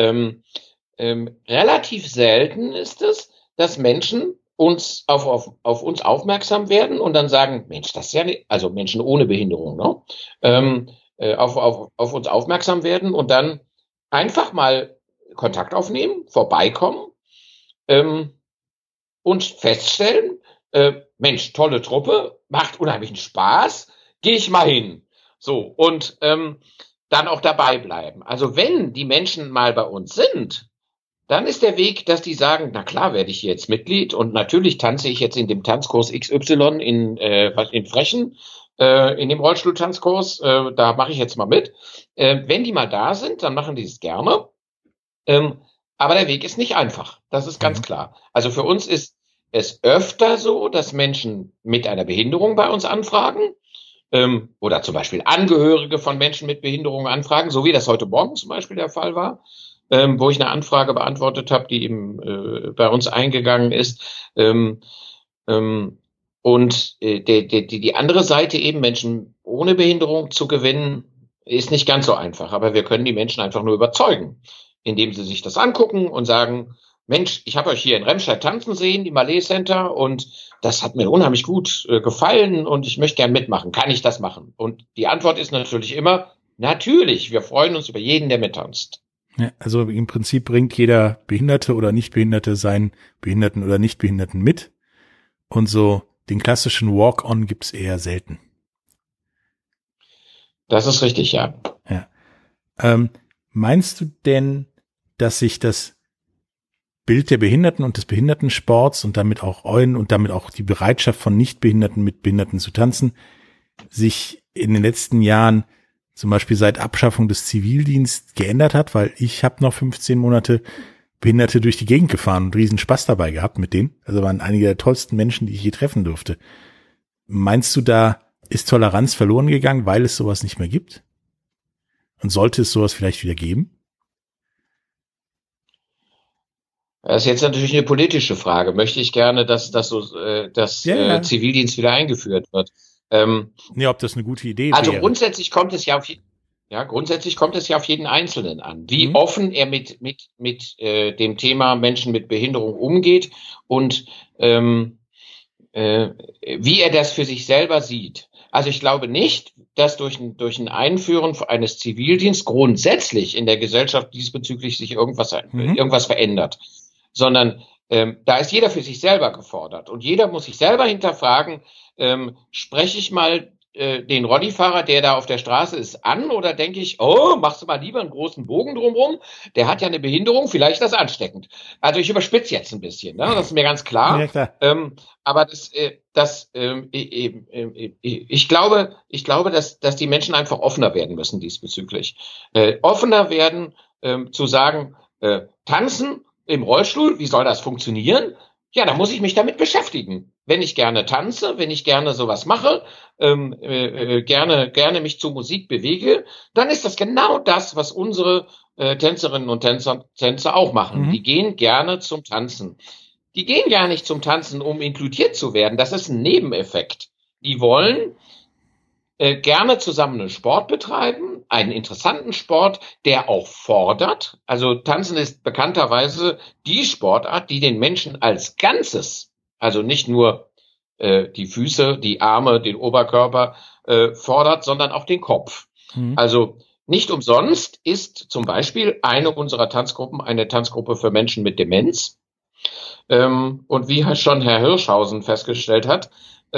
Relativ selten ist es, dass Menschen auf uns aufmerksam werden und dann sagen, Mensch, das ist ja nicht, also Menschen ohne Behinderung, ne? Auf uns aufmerksam werden und dann einfach mal Kontakt aufnehmen, vorbeikommen und feststellen, Mensch, tolle Truppe, macht unheimlichen Spaß, gehe ich mal hin. So, und dann auch dabei bleiben. Also wenn die Menschen mal bei uns sind, dann ist der Weg, dass die sagen, na klar, werde ich jetzt Mitglied und natürlich tanze ich jetzt in dem Tanzkurs XY in Frechen, in dem Rollstuhltanzkurs, da mache ich jetzt mal mit. Wenn die mal da sind, dann machen die es gerne. Aber der Weg ist nicht einfach. Das ist ganz klar. Also für uns ist es öfter so, dass Menschen mit einer Behinderung bei uns anfragen oder zum Beispiel Angehörige von Menschen mit Behinderung anfragen, so wie das heute Morgen zum Beispiel der Fall war, wo ich eine Anfrage beantwortet habe, die eben bei uns eingegangen ist. Und die andere Seite eben, Menschen ohne Behinderung zu gewinnen, ist nicht ganz so einfach. Aber wir können die Menschen einfach nur überzeugen, indem sie sich das angucken und sagen, Mensch, ich habe euch hier in Remscheid tanzen sehen, die Malé Center, und das hat mir unheimlich gut gefallen und ich möchte gern mitmachen. Kann ich das machen? Und die Antwort ist natürlich immer, natürlich, wir freuen uns über jeden, der mittanzt. Ja, also im Prinzip bringt jeder Behinderte oder Nichtbehinderte seinen Behinderten oder Nichtbehinderten mit. Und so den klassischen Walk-on gibt's eher selten. Das ist richtig, ja. Ja. Meinst du denn, dass sich das Bild der Behinderten und des Behindertensports und damit auch die Bereitschaft von Nichtbehinderten mit Behinderten zu tanzen sich in den letzten Jahren zum Beispiel seit Abschaffung des Zivildienstes geändert hat? Weil ich habe noch 15 Monate Behinderte durch die Gegend gefahren und riesen Spaß dabei gehabt mit denen. Also waren einige der tollsten Menschen, die ich je treffen durfte. Meinst du, da ist Toleranz verloren gegangen, weil es sowas nicht mehr gibt? Und sollte es sowas vielleicht wieder geben? Das ist jetzt natürlich eine politische Frage. Möchte ich gerne, dass Zivildienst wieder eingeführt wird? Ob das eine gute Idee wäre. Also grundsätzlich kommt es ja auf jeden Einzelnen an, wie offen er mit dem Thema Menschen mit Behinderung umgeht und wie er das für sich selber sieht. Also ich glaube nicht, dass durch ein Einführen eines Zivildienstes grundsätzlich in der Gesellschaft diesbezüglich sich irgendwas verändert, sondern da ist jeder für sich selber gefordert und jeder muss sich selber hinterfragen, spreche ich mal den Rollifahrer, der da auf der Straße ist, an oder denke ich, oh, machst du mal lieber einen großen Bogen drumherum, der hat ja eine Behinderung, vielleicht ist das ansteckend. Also ich überspitze jetzt ein bisschen, ne? Das ist mir ganz klar. Ja, klar. Aber ich glaube, dass die Menschen einfach offener werden müssen diesbezüglich. Offener werden, zu sagen, tanzen im Rollstuhl, wie soll das funktionieren? Ja, da muss ich mich damit beschäftigen. Wenn ich gerne tanze, wenn ich gerne sowas mache, gerne mich zu Musik bewege, dann ist das genau das, was unsere Tänzerinnen und Tänzer auch machen. Die gehen gerne zum Tanzen. Die gehen gar nicht zum Tanzen, um inkludiert zu werden. Das ist ein Nebeneffekt. Die wollen gerne zusammen einen Sport betreiben, einen interessanten Sport, der auch fordert. Also Tanzen ist bekannterweise die Sportart, die den Menschen als Ganzes, also nicht nur die Füße, die Arme, den Oberkörper fordert, sondern auch den Kopf. Also nicht umsonst ist zum Beispiel eine unserer Tanzgruppen eine Tanzgruppe für Menschen mit Demenz. Und wie schon Herr Hirschhausen festgestellt hat,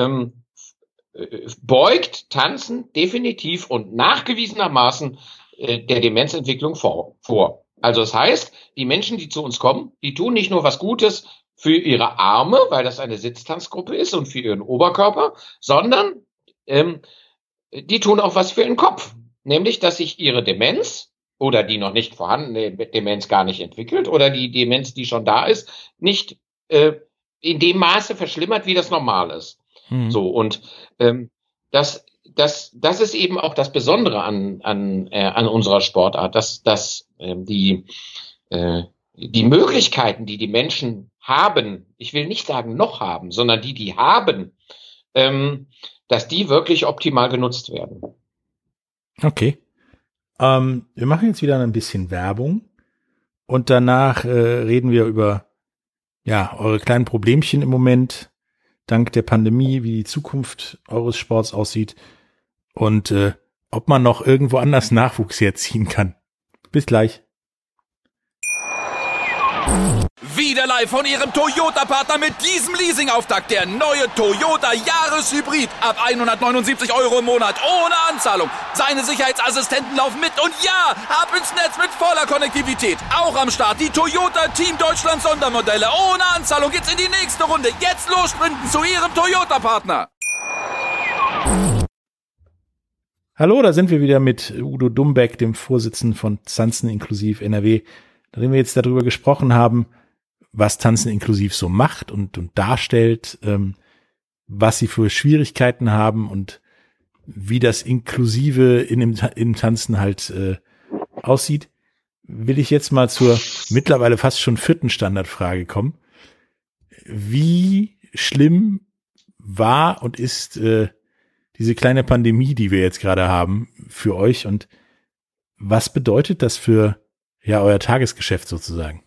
beugt Tanzen definitiv und nachgewiesenermaßen der Demenzentwicklung vor. Also das heißt, die Menschen, die zu uns kommen, die tun nicht nur was Gutes für ihre Arme, weil das eine Sitztanzgruppe ist und für ihren Oberkörper, sondern die tun auch was für ihren Kopf. Nämlich, dass sich ihre Demenz oder die noch nicht vorhandene Demenz gar nicht entwickelt oder die Demenz, die schon da ist, nicht in dem Maße verschlimmert, wie das normal ist. So, und das ist eben auch das Besondere an unserer Sportart, dass die Möglichkeiten, die Menschen haben, ich will nicht sagen noch haben, sondern die haben, dass die wirklich optimal genutzt werden. Okay. Wir machen jetzt wieder ein bisschen Werbung und danach reden wir über eure kleinen Problemchen im Moment, dank der Pandemie, wie die Zukunft eures Sports aussieht und ob man noch irgendwo anders Nachwuchs herziehen kann. Bis gleich. Wieder live von Ihrem Toyota-Partner mit diesem Leasing-Auftakt. Der neue Toyota Jahreshybrid. Ab 179 € im Monat. Ohne Anzahlung. Seine Sicherheitsassistenten laufen mit. Und ja, ab ins Netz mit voller Konnektivität. Auch am Start die Toyota Team Deutschland Sondermodelle. Ohne Anzahlung geht's in die nächste Runde. Jetzt los sprinten zu Ihrem Toyota-Partner. Hallo, da sind wir wieder mit Udo Dumbeck, dem Vorsitzenden von Tanzen inklusiv NRW. Nachdem wir jetzt darüber gesprochen haben, was Tanzen inklusiv so macht und darstellt, was sie für Schwierigkeiten haben und wie das Inklusive im Tanzen halt aussieht, will ich jetzt mal zur mittlerweile fast schon 4. Standardfrage kommen. Wie schlimm war und ist diese kleine Pandemie, die wir jetzt gerade haben, für euch und was bedeutet das für euer Tagesgeschäft sozusagen?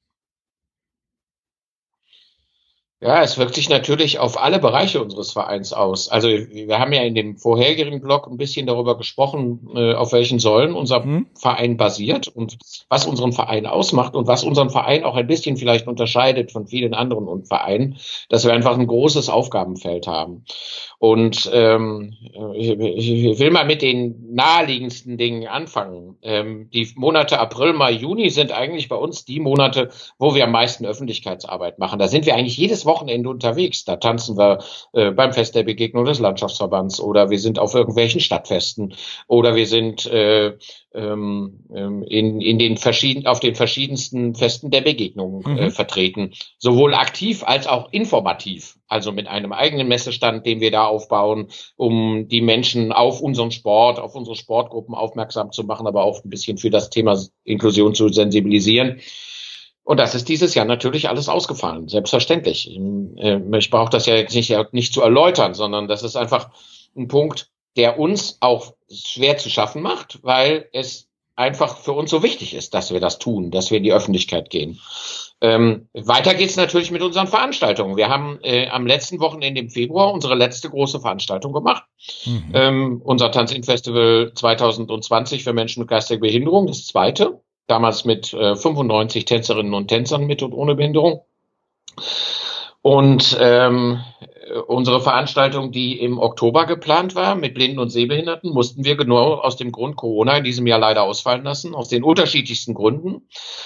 Ja, es wirkt sich natürlich auf alle Bereiche unseres Vereins aus. Also wir haben ja in dem vorherigen Blog ein bisschen darüber gesprochen, auf welchen Säulen unser Verein basiert und was unseren Verein ausmacht und was unseren Verein auch ein bisschen vielleicht unterscheidet von vielen anderen Vereinen, dass wir einfach ein großes Aufgabenfeld haben. Und ich will mal mit den naheliegendsten Dingen anfangen. Die Monate April, Mai, Juni sind eigentlich bei uns die Monate, wo wir am meisten Öffentlichkeitsarbeit machen. Da sind wir eigentlich jedes Wochenende unterwegs. Da tanzen wir beim Fest der Begegnung des Landschaftsverbands oder wir sind auf irgendwelchen Stadtfesten oder wir sind auf den verschiedensten Festen der Begegnung vertreten. Sowohl aktiv als auch informativ. Also mit einem eigenen Messestand, den wir da aufbauen, um die Menschen auf unseren Sport, auf unsere Sportgruppen aufmerksam zu machen, aber auch ein bisschen für das Thema Inklusion zu sensibilisieren. Und das ist dieses Jahr natürlich alles ausgefallen, selbstverständlich. Ich brauche das ja jetzt nicht zu erläutern, sondern das ist einfach ein Punkt, der uns auch schwer zu schaffen macht, weil es einfach für uns so wichtig ist, dass wir das tun, dass wir in die Öffentlichkeit gehen. Weiter geht's natürlich mit unseren Veranstaltungen. Wir haben am letzten Wochenende im Februar unsere letzte große Veranstaltung gemacht. Unser Tanzin-Festival 2020 für Menschen mit geistiger Behinderung, das zweite. Damals mit 95 Tänzerinnen und Tänzern mit und ohne Behinderung. Und unsere Veranstaltung, die im Oktober geplant war, mit Blinden und Sehbehinderten, mussten wir genau aus dem Grund Corona in diesem Jahr leider ausfallen lassen, aus den unterschiedlichsten Gründen.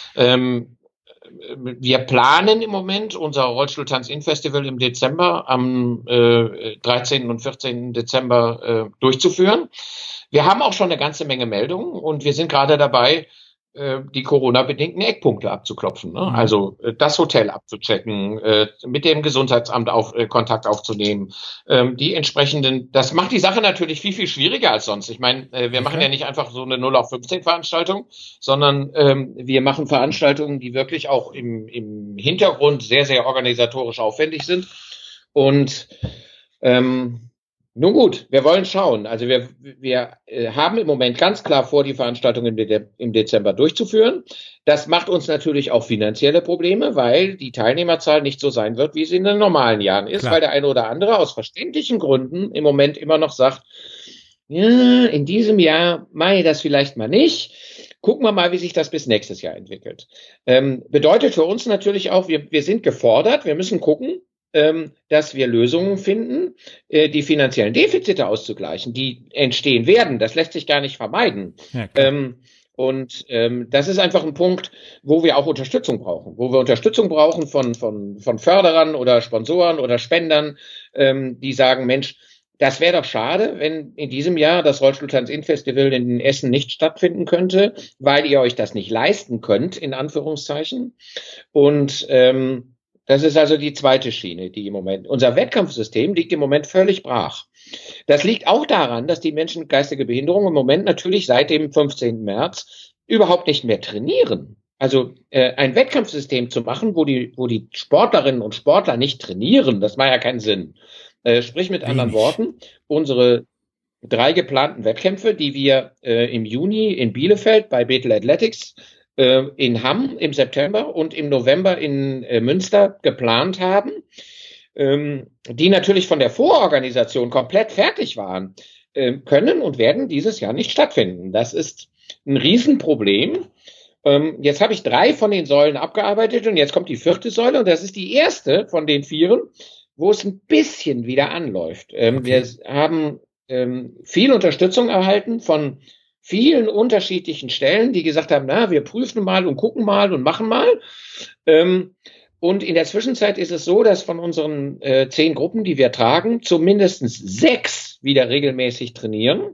Wir planen im Moment unser Rollstuhl-Tanz-In-Festival im Dezember, am 13. und 14. Dezember durchzuführen. Wir haben auch schon eine ganze Menge Meldungen und wir sind gerade dabei, die Corona-bedingten Eckpunkte abzuklopfen. Ne? Also das Hotel abzuchecken, mit dem Gesundheitsamt Kontakt aufzunehmen, die entsprechenden, das macht die Sache natürlich viel, viel schwieriger als sonst. Ich meine, wir machen ja nicht einfach so eine 0815-Veranstaltung, sondern wir machen Veranstaltungen, die wirklich auch im Hintergrund sehr, sehr organisatorisch aufwendig sind. Und nun gut, wir wollen schauen. Also wir haben im Moment ganz klar vor, die Veranstaltung im Dezember durchzuführen. Das macht uns natürlich auch finanzielle Probleme, weil die Teilnehmerzahl nicht so sein wird, wie sie in den normalen Jahren ist, weil der eine oder andere aus verständlichen Gründen im Moment immer noch sagt, ja, in diesem Jahr mache ich das vielleicht mal nicht. Gucken wir mal, wie sich das bis nächstes Jahr entwickelt. Bedeutet für uns natürlich auch, wir sind gefordert, wir müssen gucken, dass wir Lösungen finden, die finanziellen Defizite auszugleichen, die entstehen werden. Das lässt sich gar nicht vermeiden. Ja, das ist einfach ein Punkt, wo wir auch Unterstützung brauchen, von Förderern oder Sponsoren oder Spendern, die sagen, Mensch, das wäre doch schade, wenn in diesem Jahr das Rollstuhl-Tanz-In-Festival in Essen nicht stattfinden könnte, weil ihr euch das nicht leisten könnt, in Anführungszeichen. Und das ist also die zweite Schiene, die im Moment, unser Wettkampfsystem liegt im Moment völlig brach. Das liegt auch daran, dass die Menschen mit geistiger Behinderung im Moment natürlich seit dem 15. März überhaupt nicht mehr trainieren. Also ein Wettkampfsystem zu machen, wo die Sportlerinnen und Sportler nicht trainieren, das macht ja keinen Sinn. Sprich mit anderen Worten, unsere 3 geplanten Wettkämpfe, die wir im Juni in Bielefeld bei Bethel Athletics, in Hamm im September und im November in Münster geplant haben, die natürlich von der Vororganisation komplett fertig waren, können und werden dieses Jahr nicht stattfinden. Das ist ein Riesenproblem. Jetzt habe ich 3 von den Säulen abgearbeitet und jetzt kommt die 4. Säule und das ist die erste von den 4, wo es ein bisschen wieder anläuft. Wir haben viel Unterstützung erhalten von vielen unterschiedlichen Stellen, die gesagt haben, na, wir prüfen mal und gucken mal und machen mal. Und in der Zwischenzeit ist es so, dass von unseren 10 Gruppen, die wir tragen, zumindest 6 wieder regelmäßig trainieren.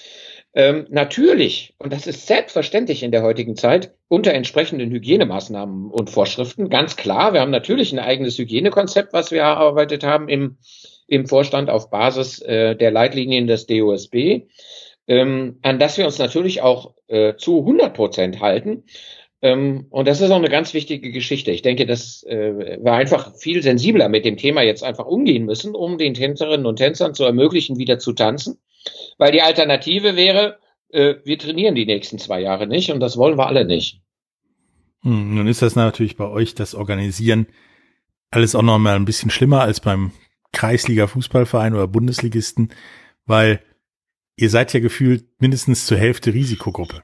Natürlich, und das ist selbstverständlich in der heutigen Zeit, unter entsprechenden Hygienemaßnahmen und Vorschriften, ganz klar. Wir haben natürlich ein eigenes Hygienekonzept, was wir erarbeitet haben im Vorstand auf Basis der Leitlinien des DOSB. An das wir uns natürlich auch zu 100% halten. Und das ist auch eine ganz wichtige Geschichte. Ich denke, dass wir einfach viel sensibler mit dem Thema jetzt einfach umgehen müssen, um den Tänzerinnen und Tänzern zu ermöglichen, wieder zu tanzen. Weil die Alternative wäre, wir trainieren die nächsten 2 Jahre nicht und das wollen wir alle nicht. Nun ist das natürlich bei euch, das Organisieren, alles auch noch mal ein bisschen schlimmer als beim Kreisliga-Fußballverein oder Bundesligisten, weil ihr seid ja gefühlt mindestens zur Hälfte Risikogruppe.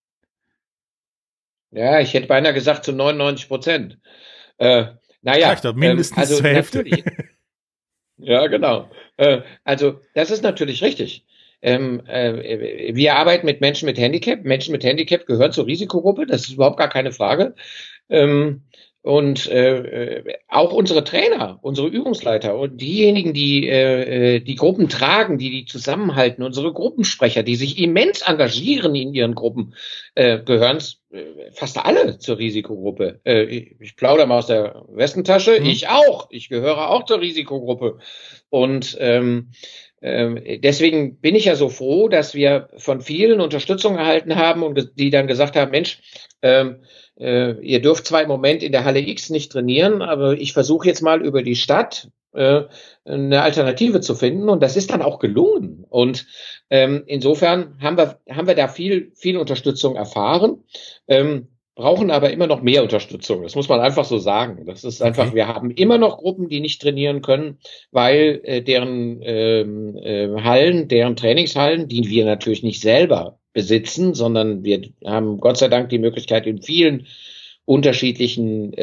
Ja, ich hätte beinahe gesagt zu 99%. Naja, ich glaube, mindestens also zur Hälfte. Ja, genau. Also das ist natürlich richtig. Wir arbeiten mit Menschen mit Handicap. Menschen mit Handicap gehören zur Risikogruppe. Das ist überhaupt gar keine Frage. Und auch unsere Trainer, unsere Übungsleiter und diejenigen, die die Gruppen tragen, die zusammenhalten, unsere Gruppensprecher, die sich immens engagieren in ihren Gruppen, gehören fast alle zur Risikogruppe. Ich plaudere mal aus der Westentasche. Ich auch. Ich gehöre auch zur Risikogruppe. Und deswegen bin ich ja so froh, dass wir von vielen Unterstützung erhalten haben und die dann gesagt haben, Mensch, ihr dürft zwar im Moment in der Halle X nicht trainieren, aber ich versuche jetzt mal über die Stadt eine Alternative zu finden und das ist dann auch gelungen. Und insofern haben wir da viel Unterstützung erfahren, brauchen aber immer noch mehr Unterstützung. Das muss man einfach so sagen. Das ist einfach, wir haben immer noch Gruppen, die nicht trainieren können, weil deren Hallen, deren Trainingshallen, die wir natürlich nicht selber besitzen, sondern wir haben Gott sei Dank die Möglichkeit, in vielen unterschiedlichen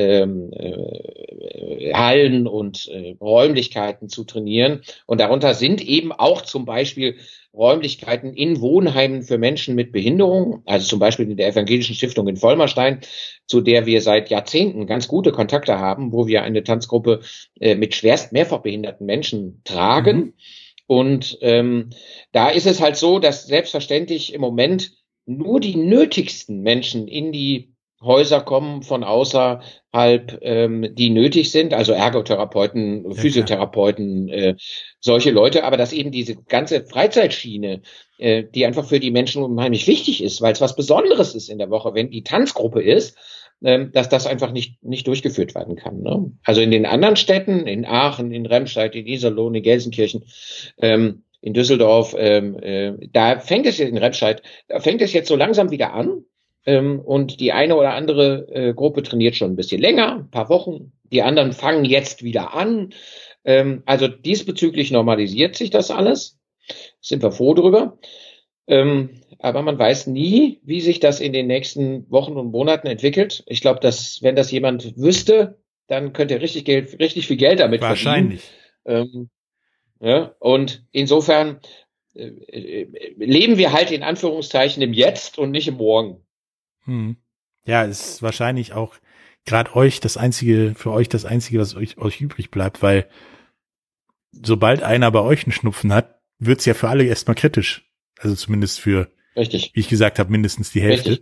Hallen und Räumlichkeiten zu trainieren. Und darunter sind eben auch zum Beispiel Räumlichkeiten in Wohnheimen für Menschen mit Behinderung, also zum Beispiel in der Evangelischen Stiftung in Vollmerstein, zu der wir seit Jahrzehnten ganz gute Kontakte haben, wo wir eine Tanzgruppe mit schwerst mehrfach behinderten Menschen tragen. Mhm. Und da ist es halt so, dass selbstverständlich im Moment nur die nötigsten Menschen in die Häuser kommen von außerhalb, die nötig sind, also Ergotherapeuten, Physiotherapeuten, solche Leute, aber dass eben diese ganze Freizeitschiene, die einfach für die Menschen unheimlich wichtig ist, weil es was Besonderes ist in der Woche, wenn die Tanzgruppe ist, dass das einfach nicht durchgeführt werden kann. Ne? Also in den anderen Städten, in Aachen, in Remscheid, in Iserlohn, in Gelsenkirchen, in Düsseldorf, da fängt es jetzt in Remscheid, da fängt es jetzt so langsam wieder an. Und die eine oder andere Gruppe trainiert schon ein bisschen länger, ein paar Wochen. Die anderen fangen jetzt wieder an. Also diesbezüglich normalisiert sich das alles. Sind wir froh drüber. Aber man weiß nie, wie sich das in den nächsten Wochen und Monaten entwickelt. Ich glaube, dass wenn das jemand wüsste, dann könnte er richtig viel Geld damit wahrscheinlich verdienen. Ja, und insofern leben wir halt in Anführungszeichen im Jetzt und nicht im Morgen. Ja, ist wahrscheinlich auch gerade für euch das Einzige, was euch übrig bleibt, weil sobald einer bei euch einen Schnupfen hat, wird's ja für alle erstmal kritisch. Also zumindest für, richtig, wie ich gesagt habe, mindestens die Hälfte.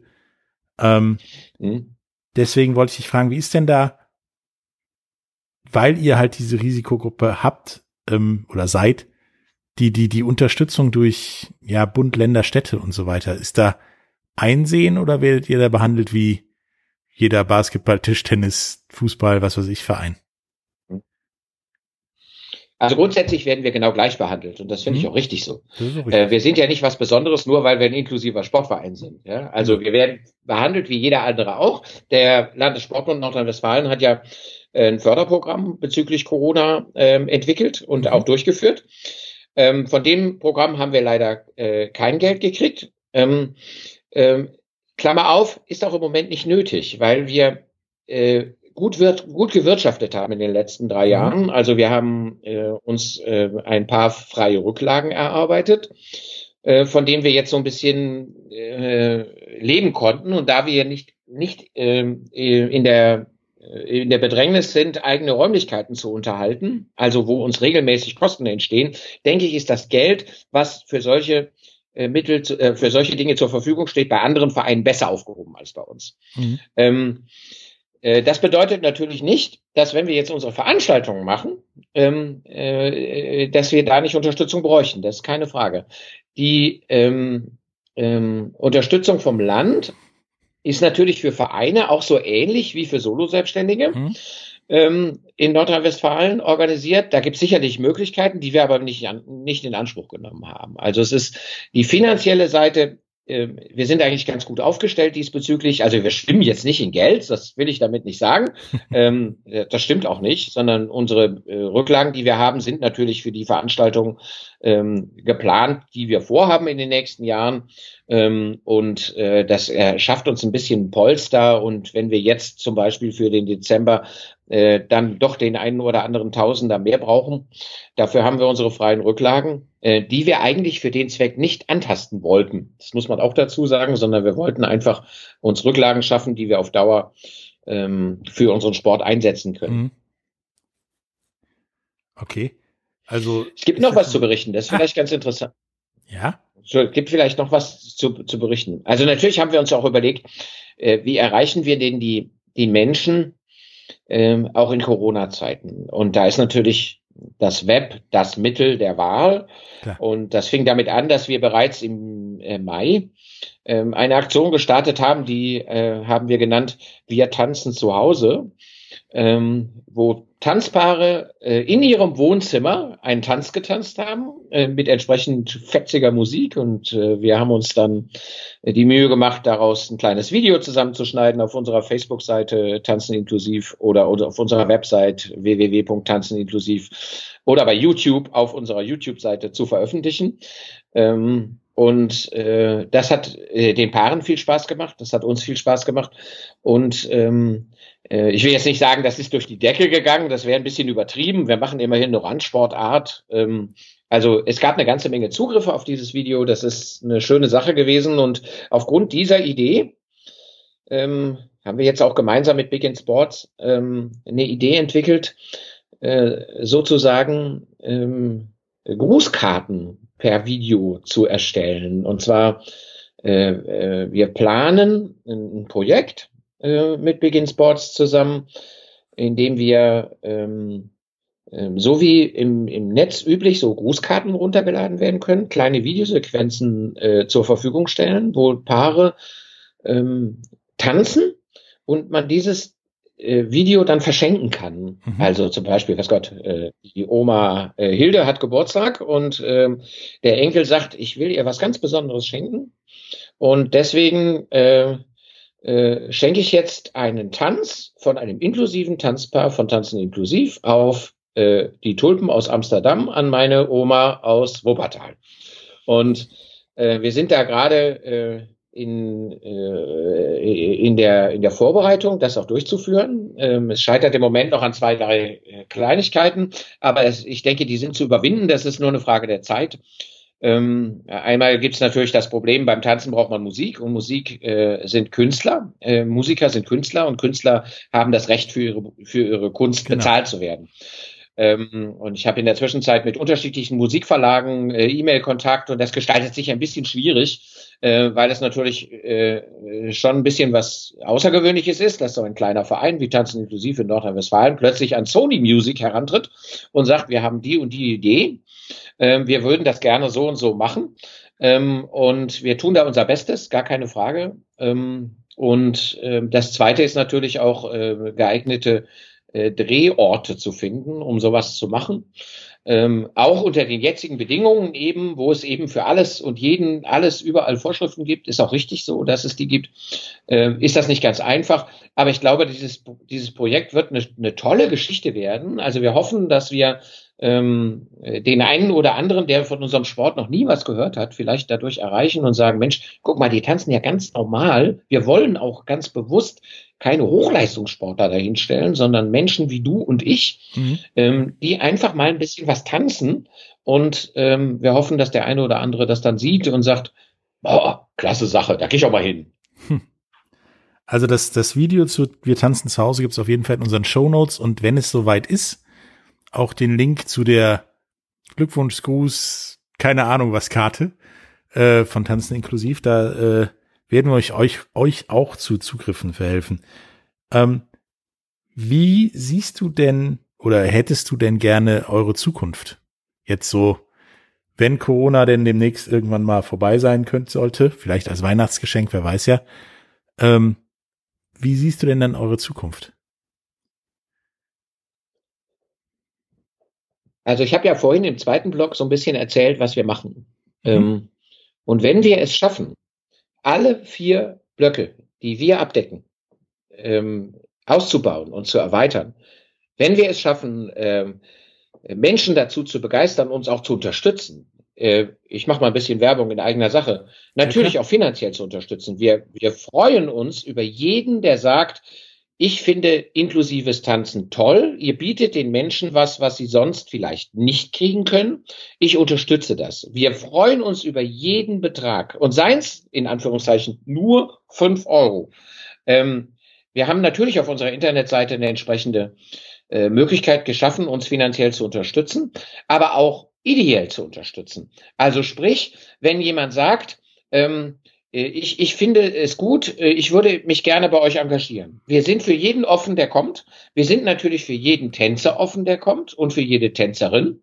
Deswegen wollte ich dich fragen, wie ist denn da, weil ihr halt diese Risikogruppe habt oder seid, die Unterstützung durch Bund, Länder, Städte und so weiter, ist da einsehen oder werdet ihr da behandelt wie jeder Basketball, Tischtennis, Fußball, was weiß ich, Verein? Also grundsätzlich werden wir genau gleich behandelt und das finde ich auch richtig so. Wir sind ja nicht was Besonderes, nur weil wir ein inklusiver Sportverein sind. Ja? Also wir werden behandelt wie jeder andere auch. Der Landessportbund Nordrhein-Westfalen hat ja ein Förderprogramm bezüglich Corona entwickelt und auch durchgeführt. Von dem Programm haben wir leider kein Geld gekriegt. Klammer auf, ist auch im Moment nicht nötig, weil wir gut gewirtschaftet haben in den letzten 3 Jahren. Also wir haben uns ein paar freie Rücklagen erarbeitet, von denen wir jetzt so ein bisschen leben konnten. Und da wir nicht in der Bedrängnis sind, eigene Räumlichkeiten zu unterhalten, also wo uns regelmäßig Kosten entstehen, denke ich, ist das Geld, was für solche für solche Dinge zur Verfügung steht, bei anderen Vereinen besser aufgehoben als bei uns. Das bedeutet natürlich nicht, dass wenn wir jetzt unsere Veranstaltungen machen, dass wir da nicht Unterstützung bräuchten. Das ist keine Frage. Die Unterstützung vom Land ist natürlich für Vereine auch so ähnlich wie für Solo-Selbstständige in Nordrhein-Westfalen organisiert. Da gibt es sicherlich Möglichkeiten, die wir aber nicht in Anspruch genommen haben. Also es ist die finanzielle Seite. Wir sind eigentlich ganz gut aufgestellt diesbezüglich. Also wir schwimmen jetzt nicht in Geld, das will ich damit nicht sagen. Das stimmt auch nicht, sondern unsere Rücklagen, die wir haben, sind natürlich für die Veranstaltungen geplant, die wir vorhaben in den nächsten Jahren. Und das schafft uns ein bisschen Polster. Und wenn wir jetzt zum Beispiel für den Dezember dann doch den einen oder anderen Tausender mehr brauchen, dafür haben wir unsere freien Rücklagen, die wir eigentlich für den Zweck nicht antasten wollten. Das muss man auch dazu sagen, sondern wir wollten einfach uns Rücklagen schaffen, die wir auf Dauer für unseren Sport einsetzen können. Okay. Also es gibt noch was zu berichten, das ist vielleicht ganz interessant. Ja? Es gibt vielleicht noch was zu berichten. Also natürlich haben wir uns auch überlegt, wie erreichen wir denn die Menschen auch in Corona-Zeiten. Und da ist natürlich das Web das Mittel der Wahl. Klar. Und das fing damit an, dass wir bereits im Mai eine Aktion gestartet haben, die haben wir genannt, wir tanzen zu Hause, wo Tanzpaare in ihrem Wohnzimmer einen Tanz getanzt haben, mit entsprechend fetziger Musik. Und wir haben uns dann die Mühe gemacht, daraus ein kleines Video zusammenzuschneiden auf unserer Facebook-Seite Tanzen inklusiv oder auf unserer Website www.tanzeninklusiv oder bei YouTube auf unserer YouTube-Seite zu veröffentlichen. Und das hat den Paaren viel Spaß gemacht, das hat uns viel Spaß gemacht. Und ich will jetzt nicht sagen, das ist durch die Decke gegangen, das wäre ein bisschen übertrieben. Wir machen immerhin eine Randsportart. Also es gab eine ganze Menge Zugriffe auf dieses Video, das ist eine schöne Sache gewesen. Und aufgrund dieser Idee haben wir jetzt auch gemeinsam mit Big in Sports eine Idee entwickelt, sozusagen Grußkarten per Video zu erstellen. Und zwar, wir planen ein Projekt mit Big in Sports zusammen, in dem wir so wie im Netz üblich so Grußkarten runtergeladen werden können, kleine Videosequenzen zur Verfügung stellen, wo Paare tanzen und man dieses Video dann verschenken kann. Mhm. Also zum Beispiel, was Gott, die Oma Hilde hat Geburtstag und der Enkel sagt, ich will ihr was ganz Besonderes schenken und deswegen schenke ich jetzt einen Tanz von einem inklusiven Tanzpaar von Tanzen inklusiv auf die Tulpen aus Amsterdam an meine Oma aus Wuppertal. Und wir sind da gerade in der Vorbereitung, das auch durchzuführen. Es scheitert im Moment noch an 2, 3 Kleinigkeiten, aber ich denke, die sind zu überwinden. Das ist nur eine Frage der Zeit. Einmal gibt es natürlich das Problem, beim Tanzen braucht man Musik und Musik sind Künstler. Musiker sind Künstler und Künstler haben das Recht für ihre Kunst bezahlt zu werden. Und ich habe in der Zwischenzeit mit unterschiedlichen Musikverlagen E-Mail-Kontakt und das gestaltet sich ein bisschen schwierig, weil es natürlich schon ein bisschen was Außergewöhnliches ist, dass so ein kleiner Verein wie Tanzen inklusiv in Nordrhein-Westfalen plötzlich an Sony Music herantritt und sagt, wir haben die und die Idee, wir würden das gerne so und so machen und wir tun da unser Bestes, gar keine Frage. Und das Zweite ist natürlich auch geeignete Drehorte zu finden, um sowas zu machen. Auch unter den jetzigen Bedingungen eben, wo es eben für alles und jeden alles überall Vorschriften gibt, ist auch richtig so, dass es die gibt, ist das nicht ganz einfach. Aber ich glaube, dieses Projekt wird eine tolle Geschichte werden. Also wir hoffen, dass wir den einen oder anderen, der von unserem Sport noch nie was gehört hat, vielleicht dadurch erreichen und sagen, Mensch, guck mal, die tanzen ja ganz normal. Wir wollen auch ganz bewusst keine Hochleistungssportler dahinstellen, sondern Menschen wie du und ich, die einfach mal ein bisschen was tanzen. Und wir hoffen, dass der eine oder andere das dann sieht und sagt, boah, klasse Sache, da gehe ich auch mal hin. Also das Video zu Wir tanzen zu Hause gibt es auf jeden Fall in unseren Shownotes und wenn es soweit ist, auch den Link zu der Glückwunschgruß, keine Ahnung was Karte von Tanzen inklusiv, da werden wir euch auch zu Zugriffen verhelfen. Wie siehst du denn oder hättest du denn gerne eure Zukunft? Jetzt so, wenn Corona denn demnächst irgendwann mal vorbei sein sollte, vielleicht als Weihnachtsgeschenk, wer weiß ja. Wie siehst du denn dann eure Zukunft? Also ich habe ja vorhin im zweiten Block so ein bisschen erzählt, was wir machen. Und wenn wir es schaffen, alle 4 Blöcke, die wir abdecken, auszubauen und zu erweitern, wenn wir es schaffen, Menschen dazu zu begeistern, uns auch zu unterstützen, ich mache mal ein bisschen Werbung in eigener Sache, natürlich auch finanziell zu unterstützen. Wir freuen uns über jeden, der sagt, ich finde inklusives Tanzen toll. Ihr bietet den Menschen was sie sonst vielleicht nicht kriegen können. Ich unterstütze das. Wir freuen uns über jeden Betrag. Und seien es, in Anführungszeichen, nur 5 €. Wir haben natürlich auf unserer Internetseite eine entsprechende Möglichkeit geschaffen, uns finanziell zu unterstützen, aber auch ideell zu unterstützen. Also sprich, wenn jemand sagt, ich finde es gut, ich würde mich gerne bei euch engagieren. Wir sind für jeden offen, der kommt. Wir sind natürlich für jeden Tänzer offen, der kommt und für jede Tänzerin.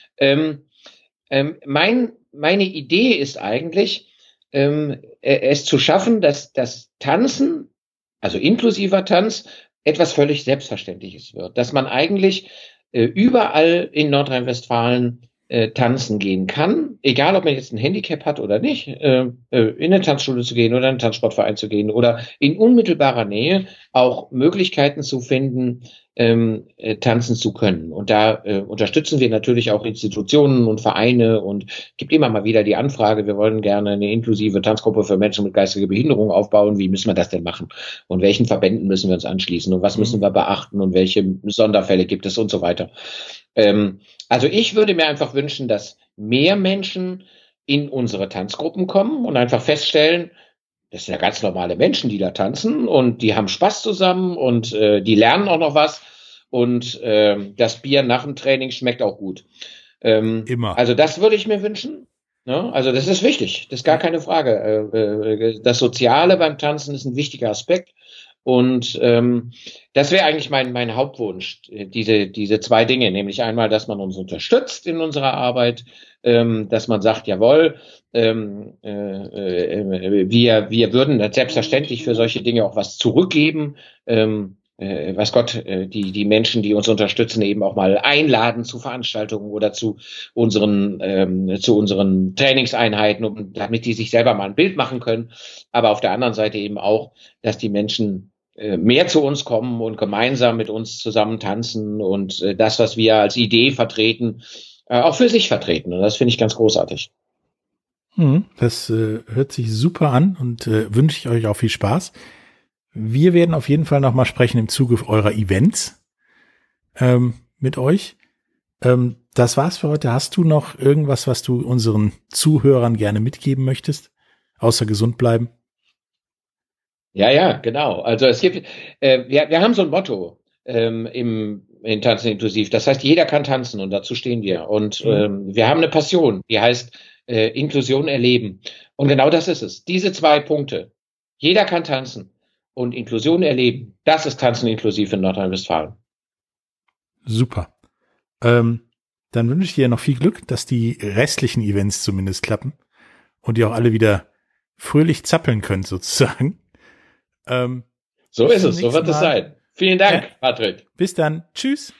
Meine Idee ist eigentlich, es zu schaffen, dass das Tanzen, also inklusiver Tanz, etwas völlig Selbstverständliches wird. Dass man eigentlich überall in Nordrhein-Westfalen tanzen gehen kann, egal ob man jetzt ein Handicap hat oder nicht, in eine Tanzschule zu gehen oder in einen Tanzsportverein zu gehen oder in unmittelbarer Nähe auch Möglichkeiten zu finden, tanzen zu können. Und da unterstützen wir natürlich auch Institutionen und Vereine und gibt immer mal wieder die Anfrage, wir wollen gerne eine inklusive Tanzgruppe für Menschen mit geistiger Behinderung aufbauen. Wie müssen wir das denn machen? Und welchen Verbänden müssen wir uns anschließen? Und was müssen wir beachten? Und welche Sonderfälle gibt es und so weiter? Also ich würde mir einfach wünschen, dass mehr Menschen in unsere Tanzgruppen kommen und einfach feststellen, das sind ja ganz normale Menschen, die da tanzen und die haben Spaß zusammen und die lernen auch noch was und das Bier nach dem Training schmeckt auch gut. Immer. Also das würde ich mir wünschen. Ne? Also das ist wichtig, das ist gar keine Frage. Das Soziale beim Tanzen ist ein wichtiger Aspekt. Und das wäre eigentlich mein Hauptwunsch, diese zwei Dinge, nämlich einmal, dass man uns unterstützt in unserer Arbeit, dass man sagt, jawohl, wir würden selbstverständlich für solche Dinge auch was zurückgeben, was Gott, die Menschen, die uns unterstützen, eben auch mal einladen zu Veranstaltungen oder zu unseren Trainingseinheiten, damit die sich selber mal ein Bild machen können. Aber auf der anderen Seite eben auch, dass die Menschen mehr zu uns kommen und gemeinsam mit uns zusammen tanzen und das, was wir als Idee vertreten, auch für sich vertreten. Und das finde ich ganz großartig. Das hört sich super an und wünsche ich euch auch viel Spaß. Wir werden auf jeden Fall noch mal sprechen im Zuge eurer Events mit euch. Das war's für heute. Hast du noch irgendwas, was du unseren Zuhörern gerne mitgeben möchtest? Außer gesund bleiben? Ja, genau. Also es gibt, wir haben so ein Motto in Tanzen inklusiv. Das heißt, jeder kann tanzen und dazu stehen wir. Und wir haben eine Passion, die heißt Inklusion erleben. Und genau das ist es. Diese zwei Punkte. Jeder kann tanzen und Inklusion erleben. Das ist Tanzen inklusiv in Nordrhein-Westfalen. Super. Dann wünsche ich dir noch viel Glück, dass die restlichen Events zumindest klappen und ihr auch alle wieder fröhlich zappeln könnt sozusagen. So ist es, so wird es sein. Vielen Dank, Patrick. Bis dann. Tschüss.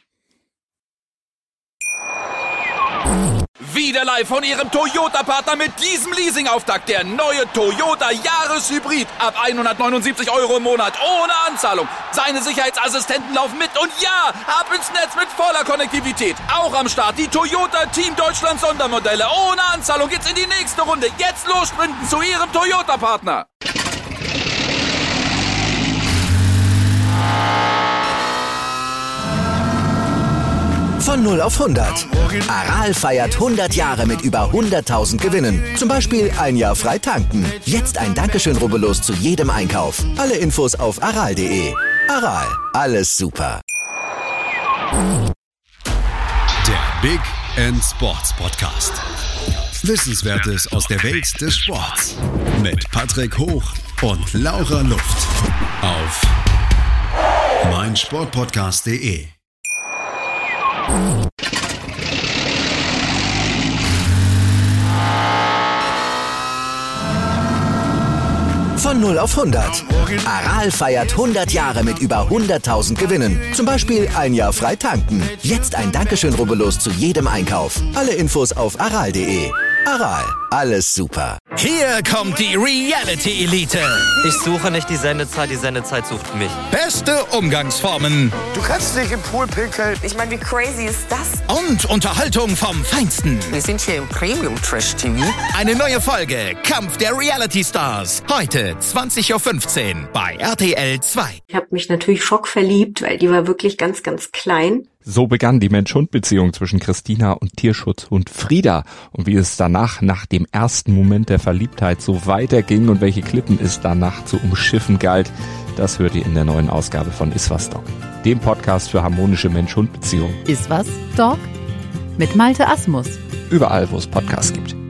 Wieder live von Ihrem Toyota-Partner mit diesem Leasing-Auftakt. Der neue Toyota Jahreshybrid. Ab 179 € im Monat. Ohne Anzahlung. Seine Sicherheitsassistenten laufen mit. Und ja, ab ins Netz mit voller Konnektivität. Auch am Start die Toyota Team Deutschland Sondermodelle. Ohne Anzahlung geht's in die nächste Runde. Jetzt los sprinten zu Ihrem Toyota-Partner. Von 0 auf 100. Aral feiert 100 Jahre mit über 100.000 Gewinnen. Zum Beispiel ein Jahr frei tanken. Jetzt ein Dankeschön, rubbellos zu jedem Einkauf. Alle Infos auf aral.de. Aral, alles super. Der Big End Sports Podcast. Wissenswertes aus der Welt des Sports. Mit Patrick Hoch und Laura Luft. Auf meinsportpodcast.de. Von 0 auf 100. Aral feiert 100 Jahre mit über 100.000 Gewinnen. Zum Beispiel ein Jahr frei tanken. Jetzt ein Dankeschön, rubbellos zu jedem Einkauf. Alle Infos auf aral.de. Aral, alles super. Hier kommt die Reality Elite. Ich suche nicht die Sendezeit sucht mich. Beste Umgangsformen. Du kannst nicht im Pool pinkeln. Ich meine, wie crazy ist das? Und Unterhaltung vom Feinsten. Wir sind hier im Premium-Trash-TV. Eine neue Folge Kampf der Reality Stars. Heute 20.15 Uhr bei RTL 2. Ich habe mich natürlich schockverliebt, weil die war wirklich ganz, ganz klein. So begann die Mensch-Hund-Beziehung zwischen Christina und Tierschutzhund Frieda. Und wie es danach, nach dem ersten Moment der Verliebtheit, so weiterging und welche Klippen es danach zu umschiffen galt, das hört ihr in der neuen Ausgabe von Iswas Dog, dem Podcast für harmonische Mensch-Hund-Beziehungen. Iswas Dog? Mit Malte Asmus. Überall, wo es Podcasts gibt.